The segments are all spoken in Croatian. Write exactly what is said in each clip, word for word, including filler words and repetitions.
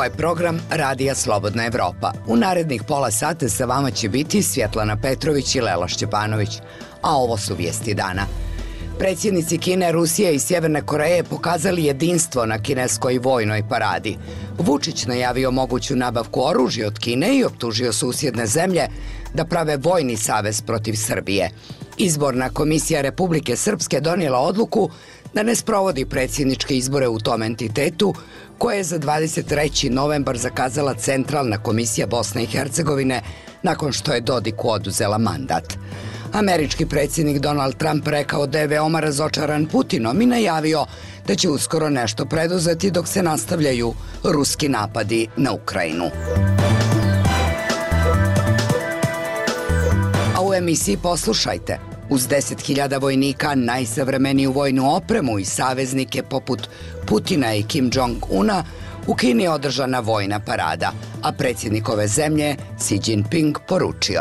je program Radija Slobodna Evropa. U narednih pola sata sa vama će biti Svjetlana Petrović i Lela Šćepanović. A ovo su vijesti dana. Predsjednici Kine, Rusije i Sjeverne Koreje pokazali jedinstvo na kineskoj vojnoj paradi. Vučić najavio moguću nabavku oružja od Kine i optužio susjedne zemlje da prave vojni savez protiv Srbije. Izborna komisija Republike Srpske donijela odluku da ne sprovodi predsjedničke izbore u tom entitetu, koje je za dvadeset treći novembar zakazala Centralna komisija Bosne i Hercegovine nakon što je Dodiku oduzela mandat. Američki predsjednik Donald Trump rekao da je veoma razočaran Putinom i najavio da će uskoro nešto preduzeti dok se nastavljaju ruski napadi na Ukrajinu. A u emisiji poslušajte. Uz deset hiljada vojnika, najsavremeniju vojnu opremu i saveznike poput Putina i Kim Jong-una, u Kini je održana vojna parada, a predsjednik ove zemlje, Xi Jinping, poručio: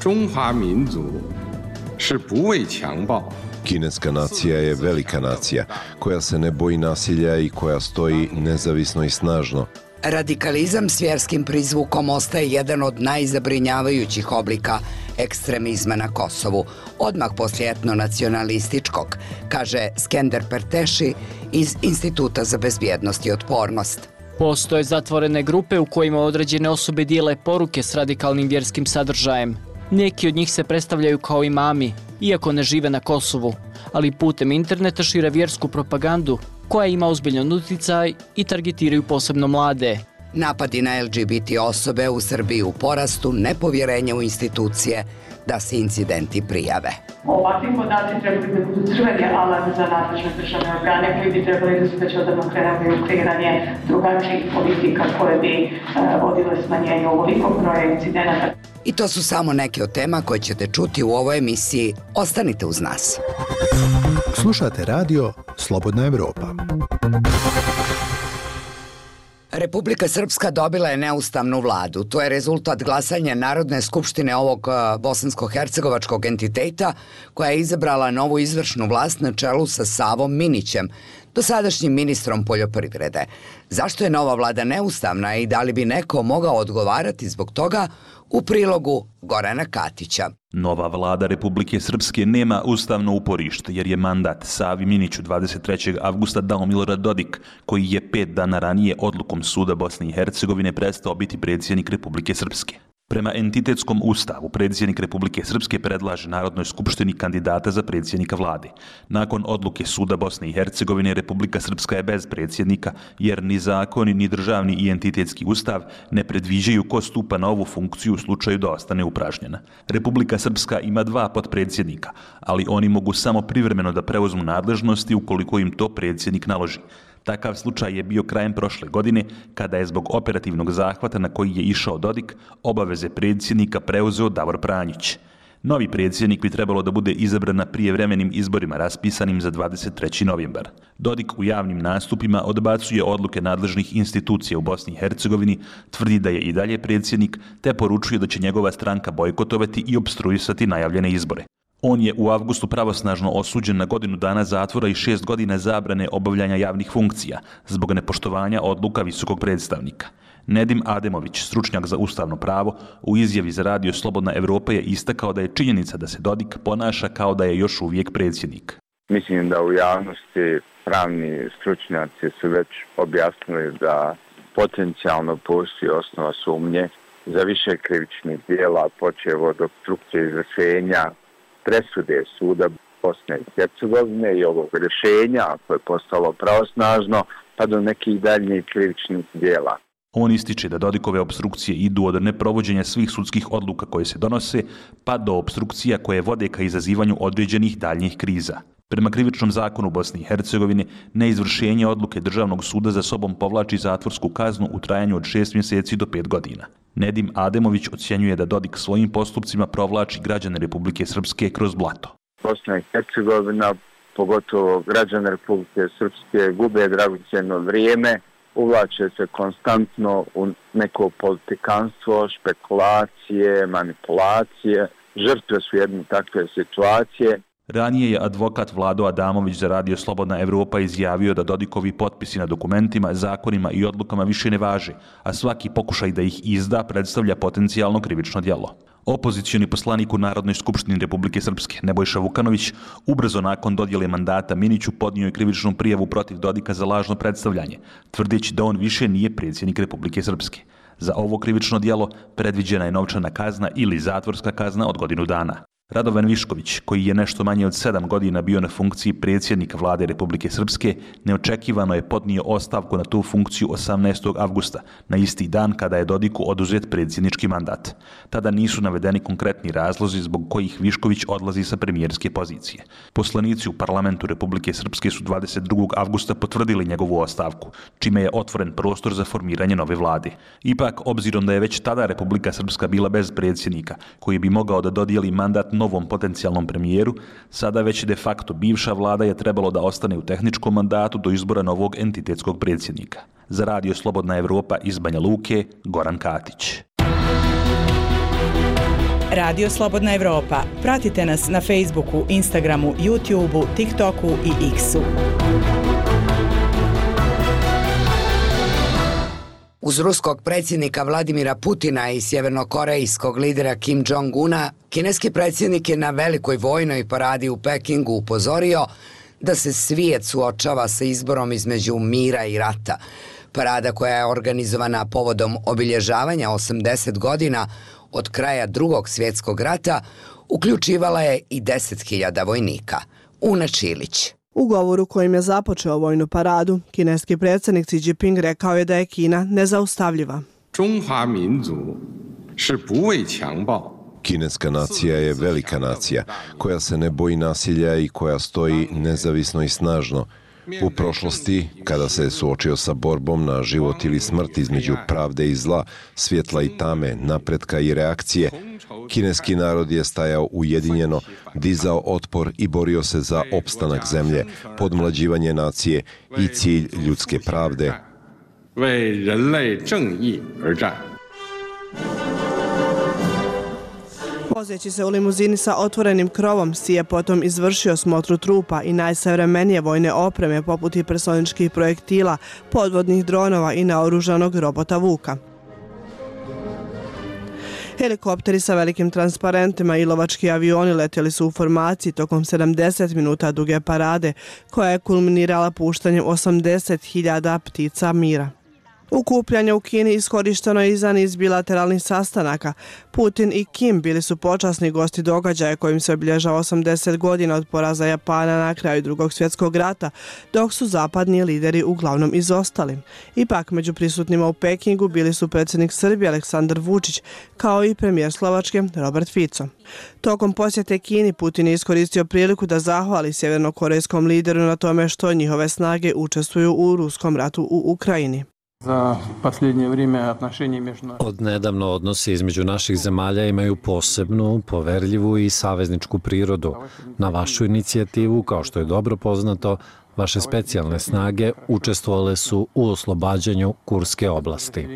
Kineska nacija je velika nacija, koja se ne boji nasilja i koja stoji nezavisno i snažno. Radikalizam s vjerskim prizvukom ostaje jedan od najzabrinjavajućih oblika ekstremizma na Kosovu, odmah poslije etnonacionalističkog, kaže Skender Perteši iz Instituta za bezbjednost i otpornost. Postoje zatvorene grupe u kojima određene osobe dijele poruke s radikalnim vjerskim sadržajem. Neki od njih se predstavljaju kao imami, iako ne žive na Kosovu, ali putem interneta šire vjersku propagandu koja ima ozbiljan utjecaj i targetiraju posebno mlade. Napadi na L G B T osobe u Srbiji u porastu, nepovjerenje u institucije da se incidenti prijave. Ovakvi podaci trebali da budu crveni alarm za nadležne državne organe koji bi trebali da se već odavno krenuli u kreiranje drugačijih politika koje bi e, vodile smanjenju ovolikog broja incidenata. I to su samo neke od tema koje ćete čuti u ovoj emisiji. Ostanite uz nas. Slušate radio Slobodna Evropa. Republika Srpska dobila je neustavnu vladu. To je rezultat glasanja Narodne skupštine ovog bosansko-hercegovačkog entiteta, koja je izabrala novu izvršnu vlast na čelu sa Savom Minićem, dosadašnjim ministrom poljoprivrede. Zašto je nova vlada neustavna i da li bi neko mogao odgovarati zbog toga, u prilogu Gorana Katića. Nova vlada Republike Srpske nema ustavno uporište jer je mandat Savi Miniću dvadeset trećeg avgusta dao Milorad Dodik, koji je pet dana ranije odlukom Suda Bosne i Hercegovine prestao biti predsjednik Republike Srpske. Prema entitetskom ustavu, predsjednik Republike Srpske predlaže Narodnoj skupštini kandidata za predsjednika vlade. Nakon odluke Suda Bosne i Hercegovine, Republika Srpska je bez predsjednika, jer ni zakoni, ni državni i entitetski ustav ne predviđaju ko stupa na ovu funkciju u slučaju da ostane upražnjena. Republika Srpska ima dva potpredsjednika, ali oni mogu samo privremeno da preuzmu nadležnosti ukoliko im to predsjednik naloži. Takav slučaj je bio krajem prošle godine, kada je zbog operativnog zahvata na koji je išao Dodik, obaveze predsjednika preuzeo Davor Pranjić. Novi predsjednik bi trebalo da bude izabran na prijevremenim izborima raspisanim za dvadeset treći novembar. Dodik u javnim nastupima odbacuje odluke nadležnih institucija u Bosni i Hercegovini, tvrdi da je i dalje predsjednik, te poručuje da će njegova stranka bojkotovati i opstruisati najavljene izbore. On je u avgustu pravosnažno osuđen na godinu dana zatvora i šest godina zabrane obavljanja javnih funkcija zbog nepoštovanja odluka visokog predstavnika. Nedim Ademović, stručnjak za ustavno pravo, u izjavi za radio Slobodna Evropa je istakao da je činjenica da se Dodik ponaša kao da je još uvijek predsjednik. Mislim da u javnosti pravni stručnjaci su već objasnili da potencijalno postoji osnova sumnje za više krivičnih djela, počev od opstrukcije izvršenja presude Suda Bosne i Hercegovine i ovog rješenja koje je postalo pravosnažno, pa do nekih daljnjih krivičnih djela. On ističe da Dodikove opstrukcije idu od neprovođenja svih sudskih odluka koje se donose, pa do opstrukcija koje vode ka izazivanju određenih daljnjih kriza. Prema krivičnom zakonu Bosne i Hercegovine, neizvršenje odluke Državnog suda za sobom povlači zatvorsku kaznu u trajanju od šest mjeseci do pet godina. Nedim Ademović ocjenjuje da Dodik svojim postupcima provlači građane Republike Srpske kroz blato. Bosna i Hercegovina, pogotovo građane Republike Srpske, gube dragocjeno vrijeme, uvlače se konstantno u neko politikanstvo, špekulacije, manipulacije. Žrtve su jedne takve situacije. Ranije je advokat Vlado Adamović za Radio Slobodna Evropa izjavio da Dodikovi potpisi na dokumentima, zakonima i odlukama više ne važe, a svaki pokušaj da ih izda predstavlja potencijalno krivično djelo. Opozicioni poslanik u Narodnoj skupštini Republike Srpske, Nebojša Vukanović, ubrzo nakon dodjele mandata Miniću podnio je krivičnu prijavu protiv Dodika za lažno predstavljanje, tvrdeći da on više nije predsjednik Republike Srpske. Za ovo krivično djelo predviđena je novčana kazna ili zatvorska kazna od godinu dana. Radovan Višković, koji je nešto manje od sedam godina bio na funkciji predsjednika vlade Republike Srpske, neočekivano je podnio ostavku na tu funkciju osamnaestog avgusta, na isti dan kada je Dodiku oduzet predsjednički mandat. Tada nisu navedeni konkretni razlozi zbog kojih Višković odlazi sa premijerske pozicije. Poslanici u parlamentu Republike Srpske su dvadeset drugog avgusta potvrdili njegovu ostavku, čime je otvoren prostor za formiranje nove vlade. Ipak, obzirom da je već tada Republika Srpska bila bez predsjednika, koji bi mogao da dodijeli mandat novom potencijalnom premijeru, sada već de facto bivša vlada je trebalo da ostane u tehničkom mandatu do izbora novog entitetskog predsjednika. Za Radio Slobodna Evropa iz Banja Luke, Goran Katić. Radio Slobodna Evropa. Pratite nas na Facebooku, Instagramu, YouTubeu, TikToku i X-u. Uz ruskog predsjednika Vladimira Putina i sjevernokorejskog lidera Kim Jong-una, kineski predsjednik je na velikoj vojnoj paradi u Pekingu upozorio da se svijet suočava sa izborom između mira i rata. Parada koja je organizovana povodom obilježavanja osamdeset godina od kraja Drugog svjetskog rata uključivala je i deset hiljada vojnika. Una Čilić. U govoru kojim je započeo vojnu paradu, kineski predsjednik Xi Jinping rekao je da je Kina nezaustavljiva. Kineska nacija je velika nacija, koja se ne boji nasilja i koja stoji nezavisno i snažno. U prošlosti, kada se je suočio sa borbom na život ili smrt između pravde i zla, svjetla i tame, napretka i reakcije, kineski narod je stajao ujedinjeno, dizao otpor i borio se za opstanak zemlje, podmlađivanje nacije i cilj ljudske pravde. Vozeći se u limuzini sa otvorenim krovom, Xi je potom izvršio smotru trupa i najsavremenije vojne opreme poput hipersoničkih projektila, podvodnih dronova i naoružanog robota Vuka. Helikopteri sa velikim transparentima i lovački avioni letjeli su u formaciji tokom sedamdeset minuta duge parade, koja je kulminirala puštanjem osamdeset hiljada ptica mira. Okupljanje u Kini iskorišteno je i za niz bilateralnih sastanaka. Putin i Kim bili su počasni gosti događaja kojim se obilježava osamdeset godina od poraza Japana na kraju Drugog svjetskog rata, dok su zapadni lideri uglavnom izostali. Ipak, među prisutnima u Pekingu bili su predsjednik Srbije Aleksandar Vučić, kao i premijer Slovačke Robert Fico. Tokom posjete Kini, Putin je iskoristio priliku da zahvali sjevernokorejskom lideru na tome što njihove snage učestvuju u ruskom ratu u Ukrajini. Od nedavno odnosi između naših zemalja imaju posebnu, poverljivu i savezničku prirodu. Na vašu inicijativu, kao što je dobro poznato, vaše specijalne snage učestvovale su u oslobađanju Kurske oblasti.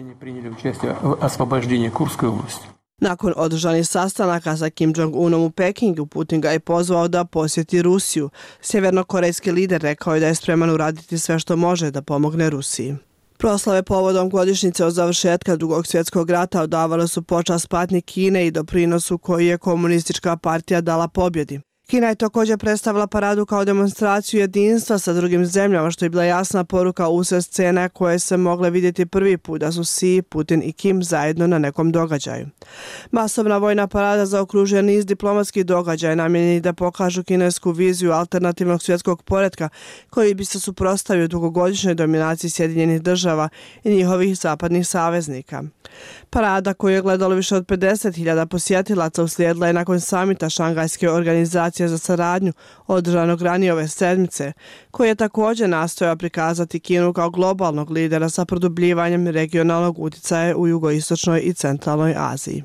Nakon održanih sastanaka sa Kim Jong-unom u Pekingu, Putin ga je pozvao da posjeti Rusiju. Sjevernokorejski lider rekao je da je spreman uraditi sve što može da pomogne Rusiji. Proslave povodom godišnjice od završetka Drugog svjetskog rata odavale su počast patnji Kine i doprinosu koji je komunistička partija dala pobjedi. Kina je također predstavila paradu kao demonstraciju jedinstva sa drugim zemljama, što je bila jasna poruka usred scena koje se mogle vidjeti prvi put da su Xi, Putin i Kim zajedno na nekom događaju. Masovna vojna parada zaokružuje niz diplomatskih događaja namijenjeni da pokažu kinesku viziju alternativnog svjetskog poretka koji bi se suprotstavio dugogodišnjoj dominaciji Sjedinjenih država i njihovih zapadnih saveznika. Parada koju je gledalo više od pedeset hiljada posjetilaca uslijedila je nakon samita Šangajske organizacije za saradnju održanog ranije ove sedmice, koji je također nastojao prikazati Kinu kao globalnog lidera sa produbljivanjem regionalnog utjecaja u jugoistočnoj i centralnoj Aziji.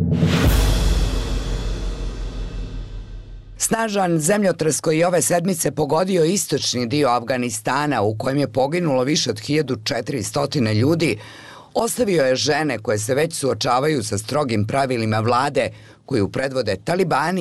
Snažan zemljotres koji je ove sedmice pogodio istočni dio Afganistana, u kojem je poginulo više od hiljadu četiristo ljudi, ostavio je žene koje se već suočavaju sa strogim pravilima vlade koju predvode talibani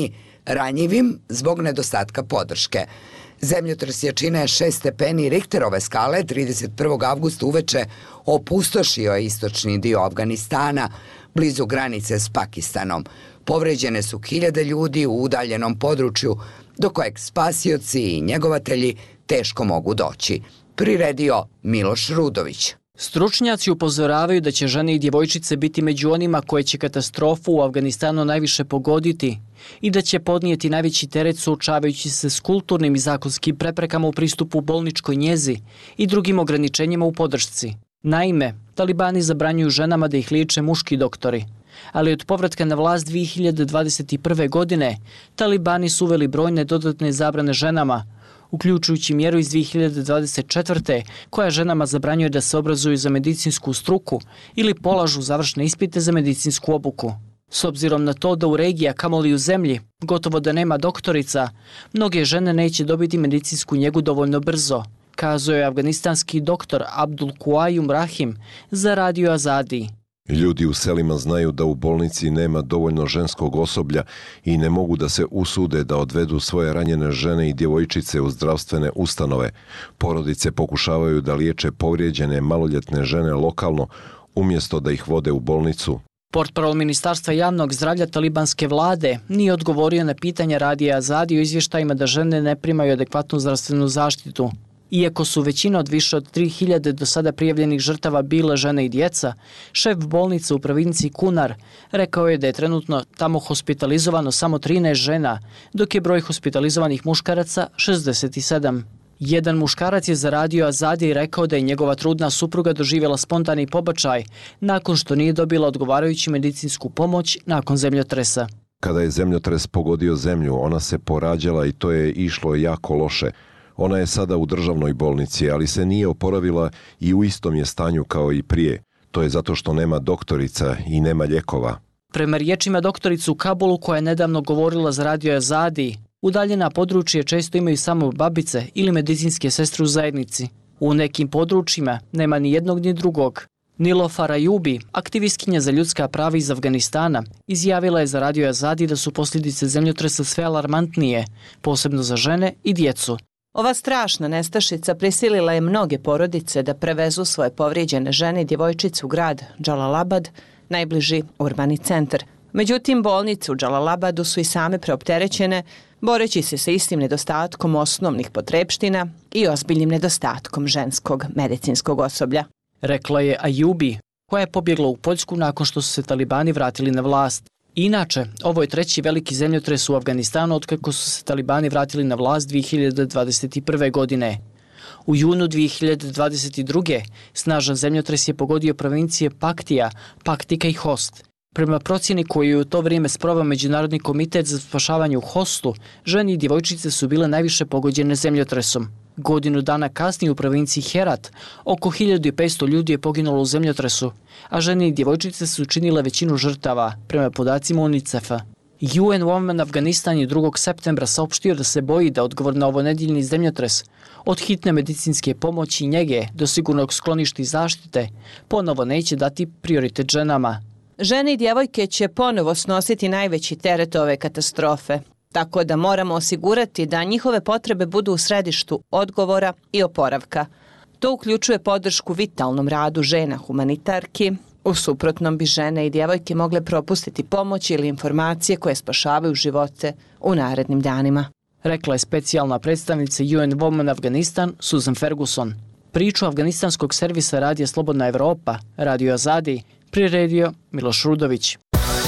ranjivim zbog nedostatka podrške. Zemljotres jačine šest stepeni Richterove skale trideset prvog avgusta uveče opustošio je istočni dio Afganistana, blizu granice s Pakistanom. Povređene su hiljade ljudi u udaljenom području, do kojeg spasioci i njegovatelji teško mogu doći. Priredio Miloš Rudović. Stručnjaci upozoravaju da će žene i djevojčice biti među onima koje će katastrofu u Afganistanu najviše pogoditi i da će podnijeti najveći teret suočavajući se s kulturnim i zakonskim preprekama u pristupu bolničkoj njezi i drugim ograničenjima u podršci. Naime, talibani zabranjuju ženama da ih liječe muški doktori, ali od povratka na vlast dvije hiljade dvadeset prve. godine talibani su uveli brojne dodatne zabrane ženama, uključujući mjeru iz dvije hiljade dvadeset četvrte. koja ženama zabranjuje da se obrazuju za medicinsku struku ili polažu završne ispite za medicinsku obuku. S obzirom na to da u regiji, a kamoli u zemlji, gotovo da nema doktorica, mnoge žene neće dobiti medicinsku njegu dovoljno brzo, kazao je afganistanski doktor Abdul Quayum Rahim za Radio Azadi. Ljudi u selima znaju da u bolnici nema dovoljno ženskog osoblja i ne mogu da se usude da odvedu svoje ranjene žene i djevojčice u zdravstvene ustanove. Porodice pokušavaju da liječe povrijeđene maloljetne žene lokalno, umjesto da ih vode u bolnicu. Portparol Ministarstva javnog zdravlja talibanske vlade nije odgovorio na pitanja Radija Azadi o izvještajima da žene ne primaju adekvatnu zdravstvenu zaštitu. Iako su većina od više od tri hiljade do sada prijavljenih žrtava bile žene i djeca, šef bolnice u provinciji Kunar rekao je da je trenutno tamo hospitalizovano samo trinaest žena, dok je broj hospitalizovanih muškaraca šezdeset sedam. Jedan muškarac je za Radio Azadi rekao da je njegova trudna supruga doživjela spontani pobačaj nakon što nije dobila odgovarajuću medicinsku pomoć nakon zemljotresa. Kada je zemljotres pogodio zemlju, ona se porađala i to je išlo jako loše. Ona je sada u državnoj bolnici, ali se nije oporavila i u istom je stanju kao i prije. To je zato što nema doktorica i nema lijekova. Prema riječima doktorice u Kabulu koja je nedavno govorila za Radio Azadi, udaljena područje često imaju samo babice ili medicinske sestre u zajednici. U nekim područjima nema ni jednog ni drugog. Nilofar Ayubi, aktivistkinja za ljudska prava iz Afganistana, izjavila je za Radio Azadi da su posljedice zemljotresa sve alarmantnije, posebno za žene i djecu. Ova strašna nestašica prisilila je mnoge porodice da prevezu svoje povrijeđene žene i djevojčice u grad Džalalabad, najbliži urbani centar. Međutim, bolnice u Džalalabadu su i same preopterećene, boreći se sa istim nedostatkom osnovnih potrepština i ozbiljnim nedostatkom ženskog medicinskog osoblja. Rekla je Ayubi, koja je pobjegla u Poljsku nakon što su se talibani vratili na vlast. Inače, ovo je treći veliki zemljotres u Afganistanu otkako su se talibani vratili na vlast dvije hiljade dvadeset prve. godine. U junu dvije hiljade dvadeset druge. snažan zemljotres je pogodio provincije Paktija, Paktika i Host. Prema procjeni koju je u to vrijeme sproveo Međunarodni komitet za spašavanje u Hostu, žene i djevojčice su bile najviše pogođene zemljotresom. Godinu dana kasnije u provinciji Herat oko hiljadu petsto ljudi je poginulo u zemljotresu, a žene i djevojčice su učinile većinu žrtava, prema podacima UNICEF-a. U N Women Afganistan je drugog septembra saopštio da se boji da odgovor na ovonedjeljni zemljotres, od hitne medicinske pomoći i njege do sigurnog skloništa i zaštite, ponovo neće dati prioritet ženama. Žene i djevojke će ponovo snositi najveći teret ove katastrofe, tako da moramo osigurati da njihove potrebe budu u središtu odgovora i oporavka. To uključuje podršku vitalnom radu žena humanitarki, u suprotnom bi žene i djevojke mogle propustiti pomoć ili informacije koje spašavaju živote u narednim danima. Rekla je specijalna predstavnica U N Women Afganistan Susan Ferguson. Priču afganistanskog servisa Radija Slobodna Evropa, Radio Azadi, priredio Miloš Rudović.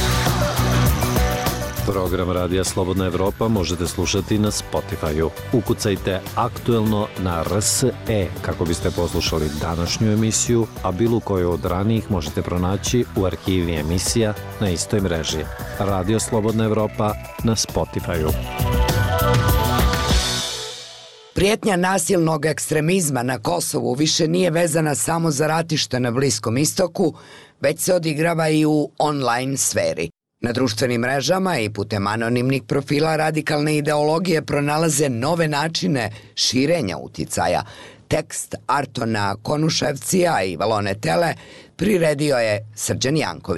Program Radija Slobodna Evropa možete slušati na Spotify-u. Ukucajte aktuelno na R S E kako biste poslušali današnju emisiju, a bilo koju od ranijih možete pronaći u arhivi emisija na istoj mreži. Radio Slobodna Evropa na Spotify-u. Prijetnja nasilnog ekstremizma na Kosovu više nije vezana samo za ratište na Bliskom istoku, već se odigrava i u online sferi. Na društvenim mrežama i putem anonimnih profila radikalne ideologije pronalaze nove načine širenja uticaja. Tekst Artona Konuševcija i Valone Tele priredio je Srđan Janković.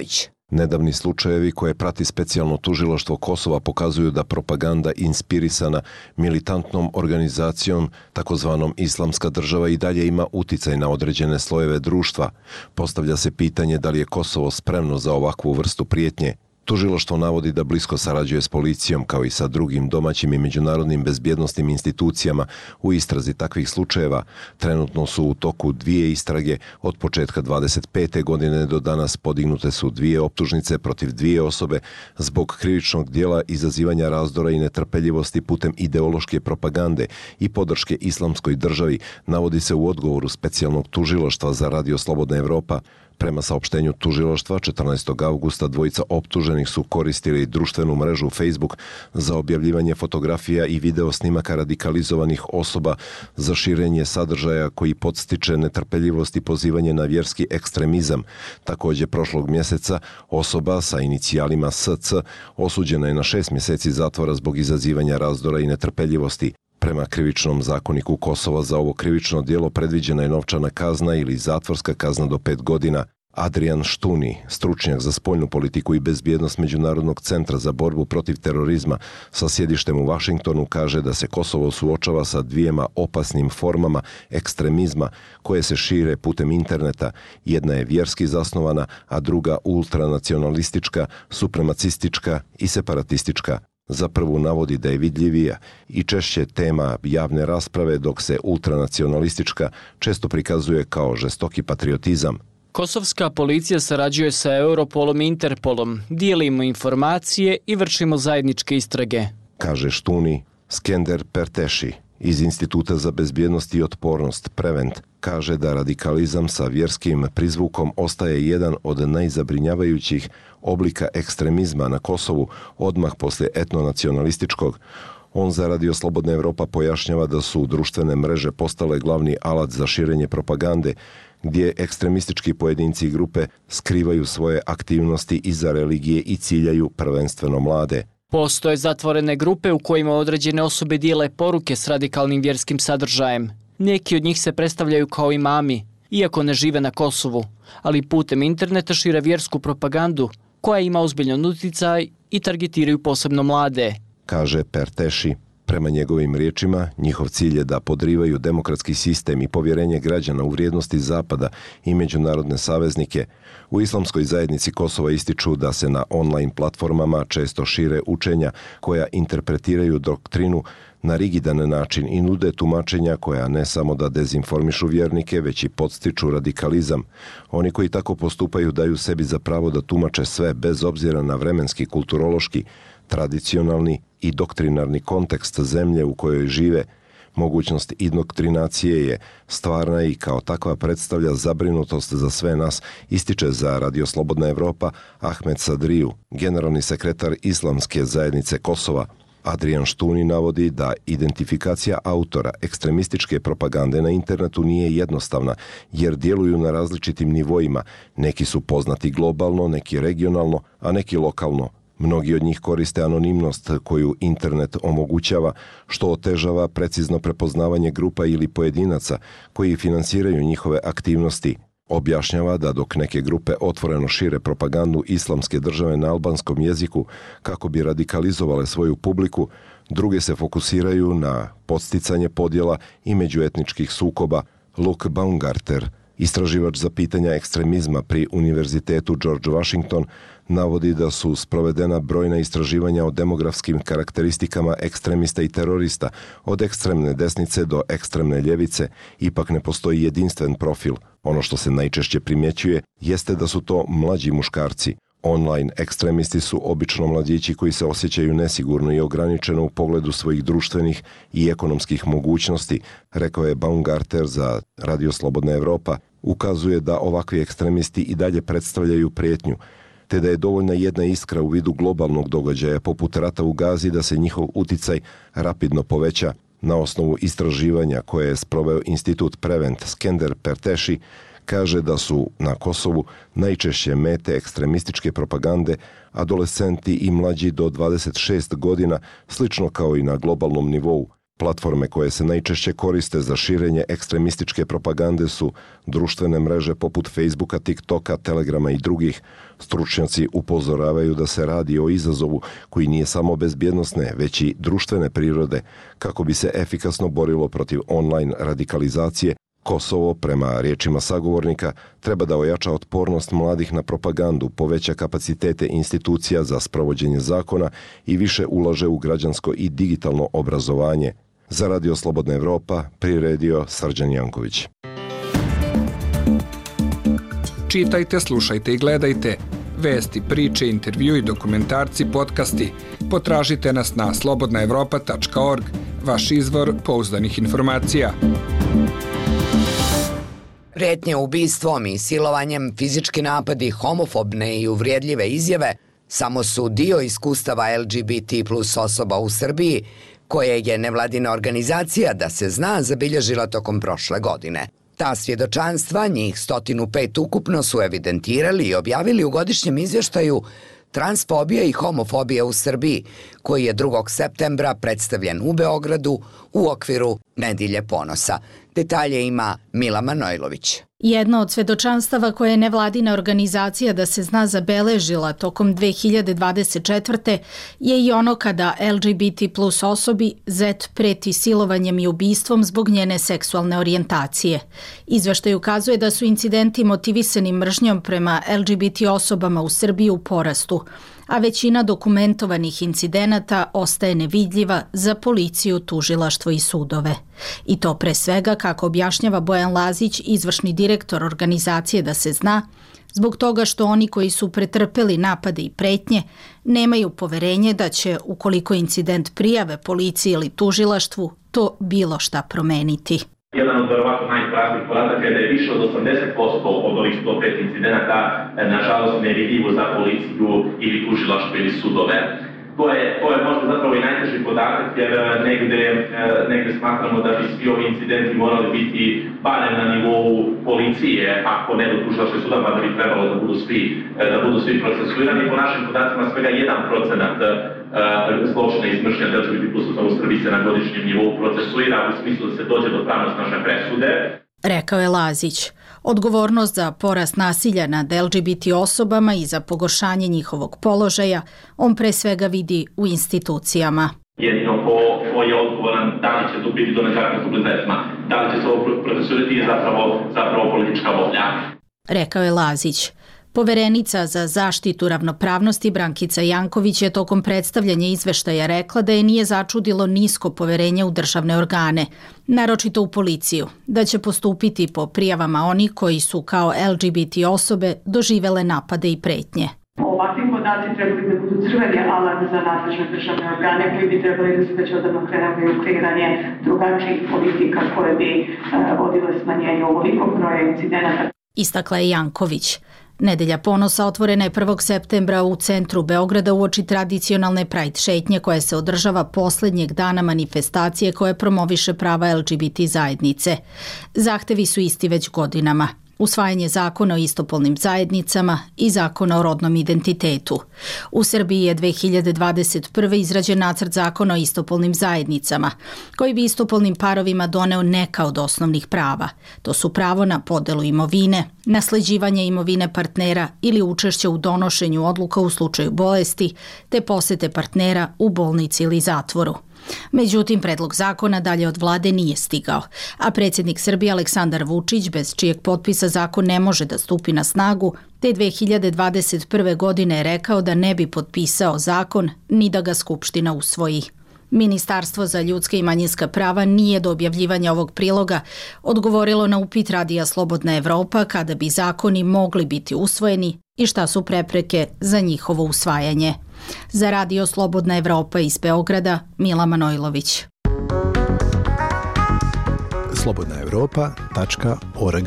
Nedavni slučajevi koje prati specijalno tužilaštvo Kosova pokazuju da propaganda inspirisana militantnom organizacijom, takozvanom Islamska država, i dalje ima uticaj na određene slojeve društva. Postavlja se pitanje da li je Kosovo spremno za ovakvu vrstu prijetnje. Tužilaštvo navodi da blisko sarađuje s policijom kao i sa drugim domaćim i međunarodnim bezbjednosnim institucijama u istrazi takvih slučajeva. Trenutno su u toku dvije istrage. Od početka dvadeset pete godine do danas podignute su dvije optužnice protiv dvije osobe zbog krivičnog dijela izazivanja razdora i netrpeljivosti putem ideološke propagande i podrške Islamskoj državi, navodi se u odgovoru specijalnog tužilaštva za Radio Slobodna Evropa. Prema saopštenju tužilaštva, četrnaestog avgusta dvojica optuženih su koristili društvenu mrežu Facebook za objavljivanje fotografija i video snimaka radikalizovanih osoba za širenje sadržaja koji podstiče netrpeljivost i pozivanje na vjerski ekstremizam. Također, prošlog mjeseca osoba sa inicijalima S C osuđena je na šest mjeseci zatvora zbog izazivanja razdora i netrpeljivosti. Prema krivičnom zakoniku Kosova za ovo krivično djelo predviđena je novčana kazna ili zatvorska kazna do pet godina. Adrian Štuni, stručnjak za spoljnu politiku i bezbjednost Međunarodnog centra za borbu protiv terorizma sa sjedištem u Vašingtonu, kaže da se Kosovo suočava sa dvijema opasnim formama ekstremizma koje se šire putem interneta. Jedna je vjerski zasnovana, a druga ultranacionalistička, supremacistička i separatistička. Za prvu navodi da je vidljivija i češće tema javne rasprave, dok se ultranacionalistička često prikazuje kao žestoki patriotizam. Kosovska policija sarađuje sa Europolom i Interpolom, dijelimo informacije i vršimo zajedničke istrage, kaže Štuni. Skender Perteši iz Instituta za bezbjednost i otpornost Prevent kaže da radikalizam sa vjerskim prizvukom ostaje jedan od najzabrinjavajućih oblika ekstremizma na Kosovu odmah poslije etnonacionalističkog. On za Radio Slobodna Evropa pojašnjava da su društvene mreže postale glavni alat za širenje propagande, gdje ekstremistički pojedinci i grupe skrivaju svoje aktivnosti iza religije i ciljaju prvenstveno mlade. Postoje zatvorene grupe u kojima određene osobe dijele poruke s radikalnim vjerskim sadržajem. Neki od njih se predstavljaju kao imami, iako ne žive na Kosovu, ali putem interneta šire vjersku propagandu koja ima ozbiljan uticaj i targetiraju posebno mlade, kaže Perteši. Prema njegovim riječima, njihov cilj je da podrivaju demokratski sistem i povjerenje građana u vrijednosti Zapada i međunarodne saveznike. U islamskoj zajednici Kosova ističu da se na online platformama često šire učenja koja interpretiraju doktrinu na rigidan način i nude tumačenja koja ne samo da dezinformišu vjernike, već i podstiču radikalizam. Oni koji tako postupaju daju sebi za pravo da tumače sve bez obzira na vremenski, kulturološki, tradicionalni i doktrinarni kontekst zemlje u kojoj žive. Mogućnost indoktrinacije je stvarna i kao takva predstavlja zabrinutost za sve nas, ističe za Radio Slobodna Evropa Ahmed Sadriju, generalni sekretar Islamske zajednice Kosova. Adrian Štuni navodi da identifikacija autora ekstremističke propagande na internetu nije jednostavna, jer djeluju na različitim nivoima. Neki su poznati globalno, neki regionalno, a neki lokalno. Mnogi od njih koriste anonimnost koju internet omogućava, što otežava precizno prepoznavanje grupa ili pojedinaca koji finansiraju njihove aktivnosti. Objašnjava da dok neke grupe otvoreno šire propagandu Islamske države na albanskom jeziku kako bi radikalizovale svoju publiku, druge se fokusiraju na podsticanje podjela i međuetničkih sukoba. Luke Baumgarter, istraživač za pitanja ekstremizma pri Univerzitetu George Washington, navodi da su sprovedena brojna istraživanja o demografskim karakteristikama ekstremista i terorista, od ekstremne desnice do ekstremne ljevice. Ipak ne postoji jedinstven profil. Ono što se najčešće primjećuje jeste da su to mlađi muškarci. Online ekstremisti su obično mladići koji se osjećaju nesigurno i ograničeno u pogledu svojih društvenih i ekonomskih mogućnosti, rekao je Baumgarter za Radio Slobodna Evropa. Ukazuje da ovakvi ekstremisti i dalje predstavljaju prijetnju, te da je dovoljna jedna iskra u vidu globalnog događaja poput rata u Gazi da se njihov uticaj rapidno poveća. Na osnovu istraživanja koje je sproveo Institut Prevent, Skender Perteši kaže da su na Kosovu najčešće mete ekstremističke propagande adolescenti i mlađi do dvadeset šest godina, slično kao i na globalnom nivou. Platforme koje se najčešće koriste za širenje ekstremističke propagande su društvene mreže poput Facebooka, TikToka, Telegrama i drugih. Stručnjaci upozoravaju da se radi o izazovu koji nije samo bezbjednosne, već i društvene prirode, kako bi se efikasno borilo protiv online radikalizacije. Kosovo, prema riječima sagovornika, treba da ojača otpornost mladih na propagandu, poveća kapacitete institucija za sprovođenje zakona i više ulaže u građansko i digitalno obrazovanje. Za Radio Slobodna Evropa priredio Srđan Janković. Čitajte, slušajte i gledajte. Vesti, priče, intervjui, dokumentarci, podcasti. Potražite nas na slobodna evropa tačka org, vaš izvor pouzdanih informacija. Prijetnje ubistvom i silovanjem, fizički napadi, homofobne i uvrijedljive izjave samo su dio iskustava L G B T plus osoba u Srbiji, koje je nevladina organizacija Da se zna zabilježila tokom prošle godine. Ta svjedočanstva, njih sto pet ukupno, su evidentirali i objavili u godišnjem izvještaju Transfobija i homofobija u Srbiji, koji je drugog septembra predstavljen u Beogradu u okviru Nedjelje ponosa. Detalje ima Mila Manojlović. Jedno od svedočanstava koje je nevladina organizacija Da se zna zabeležila tokom dve hiljade dvadeset četvrte je i ono kada L G B T plus osobi Z preti silovanjem i ubistvom zbog njene seksualne orijentacije. Izveštaj ukazuje da su incidenti motivisani mržnjom prema L G B T osobama u Srbiji u porastu, a većina dokumentovanih incidenata ostaje nevidljiva za policiju, tužilaštvo i sudove. I to pre svega, kako objašnjava Bojan Lazić, izvršni direktor organizacije Da se zna, zbog toga što oni koji su pretrpeli napade i pretnje nemaju poverenje da će, ukoliko incident prijave policiji ili tužilaštvu, to bilo šta promeniti. Jedan od verovatno najstrašnijih podataka je da je više od osamdeset posto od ovih sto pet incidenata nažalost nevidljivo za policiju ili tužilaštvo ili sudove. To je, to je možda zapravo i najteži podatak jer negde, negde smatramo da bi svi ovi incidenti morali biti barem na nivou policije, ako ne do tužilaštva i suda, da bi trebalo da budu svi, da budu svi procesuirani. Po našim podacima svega jedan procenat zločina i izmršnja L G B T plus u Srbiji se na godišnjem nivou procesuira u smislu da se dođe do pravnosnažne presude. Rekao je Lazić. Odgovornost za porast nasilja nad L G B T osobama i za pogoršanje njihovog položaja on pre svega vidi u institucijama. Jedino ko, ko je odgovoran, da li će tu biti do nezakonskog izvesma, da li će se ovo procesuirati je zapravo, zapravo politička volja. Rekao je Lazić. Poverenica za zaštitu ravnopravnosti Brankica Janković je tokom predstavljanja izveštaja rekla da je nije začudilo nisko poverenje u državne organe, naročito u policiju, da će postupiti po prijavama onih koji su kao L G B T osobe doživele napade i pretnje. Ovakvi podaci trebali da budu crveni alarm za nadležne državne organe koji bi trebali da se već odavno krenuli u kreiranje drugačijih politika koje bi vodile smanjenju ovolikog broja incidenata. Istakla je Janković. Nedelja ponosa otvorena je prvog septembra u centru Beograda uoči tradicionalne Pride šetnje koja se održava poslednjeg dana manifestacije koje promoviše prava L G B T zajednice. Zahtevi su isti već godinama. Usvajanje zakona o istopolnim zajednicama i zakona o rodnom identitetu. U Srbiji je dve hiljade dvadeset prve izrađen nacrt zakona o istopolnim zajednicama, koji bi istopolnim parovima doneo neka od osnovnih prava. To su pravo na podelu imovine, nasleđivanje imovine partnera ili učešće u donošenju odluka u slučaju bolesti, te posete partnera u bolnici ili zatvoru. Međutim, predlog zakona dalje od vlade nije stigao, a predsjednik Srbije Aleksandar Vučić, bez čijeg potpisa zakon ne može da stupi na snagu, te dve hiljade dvadeset prve godine je rekao da ne bi potpisao zakon ni da ga Skupština usvoji. Ministarstvo za ljudska i manjinska prava nije do objavljivanja ovog priloga odgovorilo na upit Radija Slobodna Evropa kada bi zakoni mogli biti usvojeni i šta su prepreke za njihovo usvajanje. Za Radio Slobodna Evropa iz Beograda, Mila Manojlović. slobodna evropa tačka org.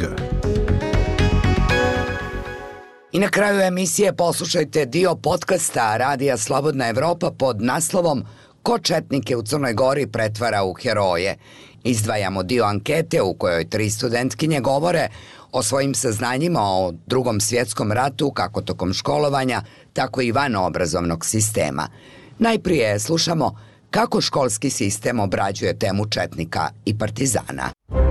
I na kraju emisije poslušajte dio podcasta Radija Slobodna Evropa pod naslovom Ko četnike u Crnoj Gori pretvara u heroje. Izdvajamo dio ankete u kojoj tri studentkinje govore o svojim saznanjima o Drugom svjetskom ratu kako tokom školovanja, tako i van obrazovnog sistema. Najprije slušamo Kako školski sistem obrađuje temu četnika i partizana?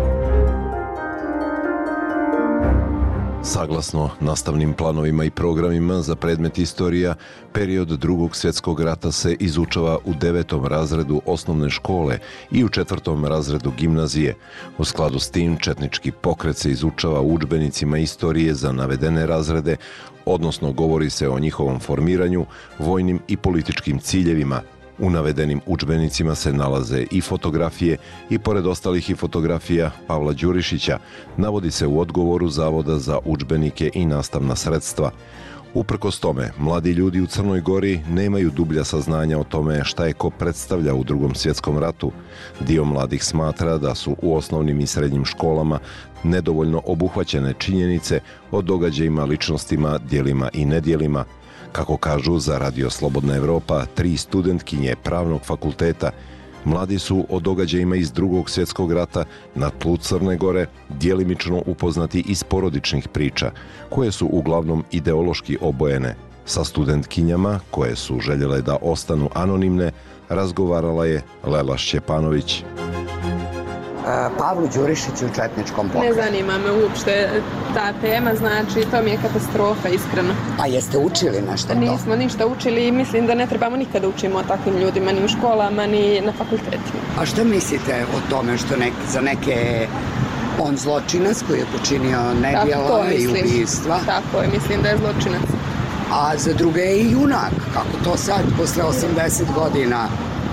Saglasno nastavnim planovima i programima za predmet istorija, period Drugog svjetskog rata se izučava u devetom razredu osnovne škole i u četvrtom razredu gimnazije. U skladu s tim, četnički pokret se izučava u udžbenicima istorije za navedene razrede, odnosno govori se o njihovom formiranju, vojnim i političkim ciljevima. U navedenim udžbenicima se nalaze i fotografije i pored ostalih i fotografija Pavla Đurišića, navodi se u odgovoru Zavoda za udžbenike i nastavna sredstva. Uprkos tome, mladi ljudi u Crnoj Gori nemaju dublja saznanja o tome šta je ko predstavlja u Drugom svjetskom ratu. Dio mladih smatra da su u osnovnim i srednjim školama nedovoljno obuhvaćene činjenice o događajima, ličnostima, djelima i nedjelima. Kako kažu za Radio Slobodna Evropa, tri studentkinje Pravnog fakulteta, mladi su o događajima iz Drugog svjetskog rata na tlu Crne Gore djelimično upoznati iz porodičnih priča, koje su uglavnom ideološki obojene. Sa studentkinjama, koje su željele da ostanu anonimne, razgovarala je Lela Šćepanović. Pavlu Đurišiću u četničkom pokretu. Ne zanima me uopšte ta tema, znači to mi je katastrofa, iskreno. A jeste učili nešto to? Nismo ništa učili i mislim da ne trebamo nikada učimo o takvim ljudima, ni u školama, ni na fakultetima. A šta mislite o tome što nek, za neke on zločinac koji je počinio nedjela i ubijstva? Tako je, mislim da je zločinac. A za druge je i junak, kako to sad, posle osamdeset godina?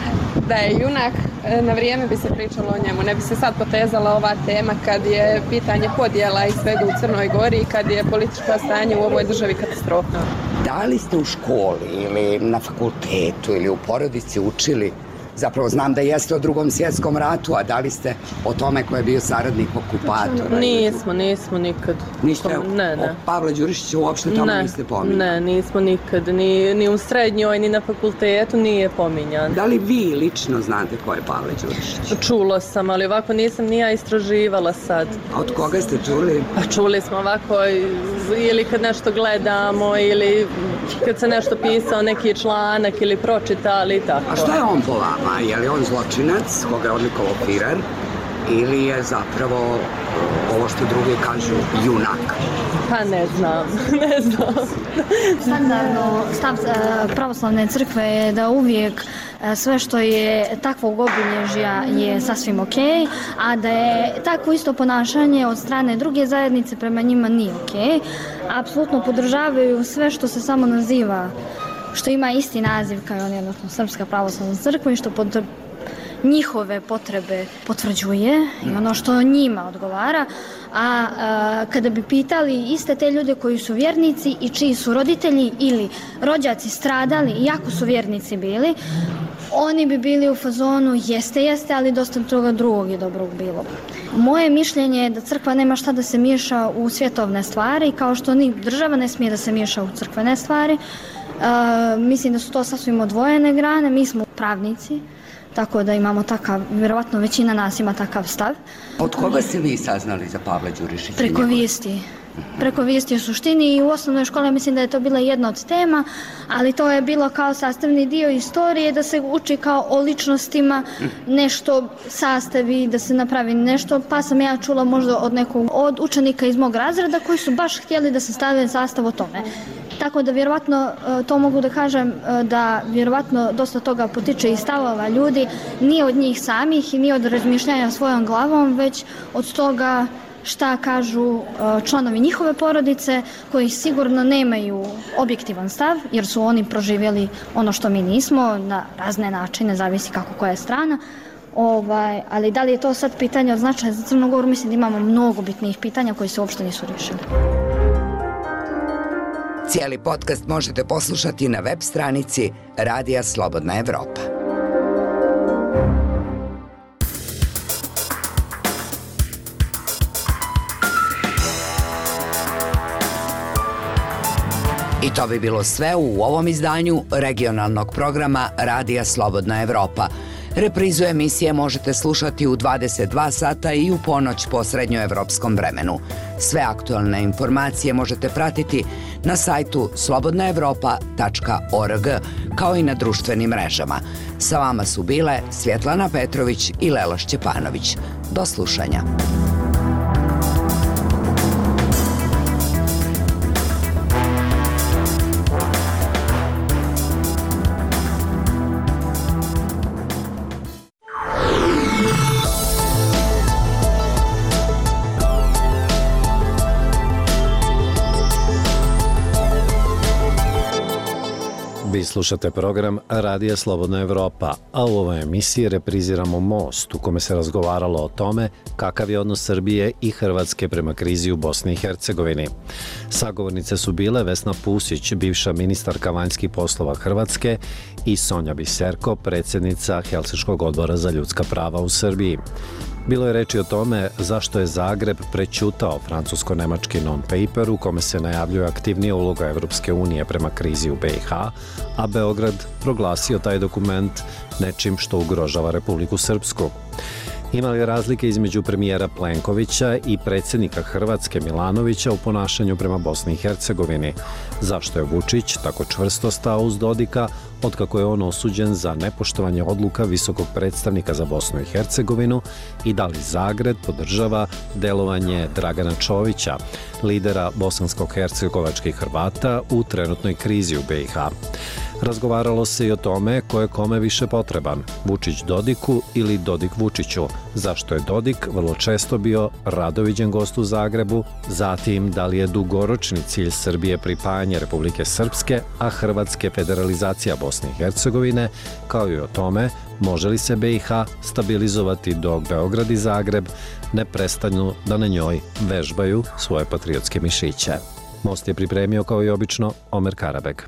Da je junak, na vrijeme bi se pričalo o njemu. Ne bi se sad potezala ova tema kad je pitanje podjela i svega u Crnoj Gori i kad je političko stanje u ovoj državi katastrofa. Da li ste u školi ili na fakultetu ili u porodici učili? Zapravo znam da jeste o Drugom svjetskom ratu, a da li ste o tome ko je bio saradnik okupatora? Nismo, nismo nikad. Ništa ne, ne. O Pavla Đurišića uopšte tamo ne, niste pominjali? Ne, nismo nikad. Ni, ni u srednjoj, ni na fakultetu nije pominjan. Da li vi lično znate ko je Pavle Đurišić? Čulo sam, ali ovako nisam ni ja istraživala sad. A od koga ste čuli? Pa čuli smo ovako ili kad nešto gledamo ili kad se nešto pisao neki članak ili pročitali i tako. A šta je on po vama? Je li on zločinac, koga je odlikovao Firer, ili je zapravo ovo što drugi kažu junak? Pa ne znam, ne znam. Standardno stav pravoslavne crkve je da uvijek sve što je takvog obilježja je sasvim ok, a da je takvo isto ponašanje od strane druge zajednice prema njima nije ok. Apsolutno podržavaju sve što se samo naziva, što ima isti naziv kao oni, odnosno Srpska pravoslavna crkva i što pod njihove potrebe potvrđuje i ono što njima odgovara. A, a kada bi pitali iste te ljude koji su vjernici i čiji su roditelji ili rođaci stradali, iako su vjernici bili, oni bi bili u fazonu jeste, jeste, ali dosta toga drugog je dobrog bilo. Moje mišljenje je da crkva nema šta da se miješa u svjetovne stvari, kao što ni država ne smije da se miješa u crkvene stvari. Uh, mislim da su to sasvim odvojene grane, mi smo pravnici, tako da imamo takav, vjerovatno većina nas ima takav stav. Od koga ste vi saznali za Pavla Đurišića? Preko vijesti. Preko vijesti u suštini i u osnovnoj školi mislim da je to bila jedna od tema, ali to je bilo kao sastavni dio istorije, da se uči kao o ličnostima, nešto sastavi, da se napravi nešto, pa sam ja čula možda od nekog od učenika iz mog razreda koji su baš htjeli da se stave sastav o tome. Tako da vjerovatno to mogu da kažem da vjerovatno dosta toga potiče iz stavova ljudi, nije od njih samih i nije od razmišljanja svojom glavom, već od toga šta kažu članovi njihove porodice koji sigurno nemaju objektivan stav jer su oni proživjeli ono što mi nismo na razne načine, zavisi kako koja je strana. Ovaj, ali da li je to sad pitanje od značaja za Crnu Goru, mislim da imamo mnogo bitnijih pitanja koji se uopšte nisu riješili. Cijeli podcast možete poslušati na web stranici Radija Slobodna Evropa. I to bi bilo sve u ovom izdanju regionalnog programa Radija Slobodna Evropa. Reprizu emisije možete slušati u dvadeset dva sata i u ponoć po srednjoevropskom vremenu. Sve aktualne informacije možete pratiti na sajtu slobodna evropa tačka org kao i na društvenim mrežama. Sa vama su bile Svjetlana Petrović i Lela Šćepanović. Do slušanja. Vi slušate program Radija Slobodna Evropa, a u ovoj emisiji repriziramo Most, u kome se razgovaralo o tome kakav je odnos Srbije i Hrvatske prema krizi u Bosni i Hercegovini. Sagovornice su bile Vesna Pusić, bivša ministarka vanjskih poslova Hrvatske, i Sonja Biserko, predsjednica Helsinškog odbora za ljudska prava u Srbiji. Bilo je reči o tome zašto je Zagreb prećutao francusko-nemački non-paper u kome se najavljuje aktivnija uloga Evropske unije prema krizi u B i H, a Beograd proglasio taj dokument nečim što ugrožava Republiku Srpsku. Ima li razlike između premijera Plenkovića i predsjednika Hrvatske Milanovića u ponašanju prema Bosni i Hercegovini? Zašto je Vučić tako čvrsto stao uz Dodika, otkako je on osuđen za nepoštovanje odluka visokog predstavnika za Bosnu i Hercegovinu, i da li Zagreb podržava delovanje Dragana Čovića, lidera bosansko-hercegovačkih Hrvata u trenutnoj krizi u B i H? Razgovaralo se i o tome ko je kome više potreban, Vučić Dodiku ili Dodik Vučiću, zašto je Dodik vrlo često bio radoviđen gost u Zagrebu, zatim da li je dugoročni cilj Srbije pripajanje Republike Srpske, a Hrvatske federalizacija Bosne i Hercegovine, kao i o tome može li se B i H stabilizovati dok Beograd i Zagreb ne prestanu da na njoj vežbaju svoje patriotske mišiće. Most je pripremio kao i obično Omer Karabeg.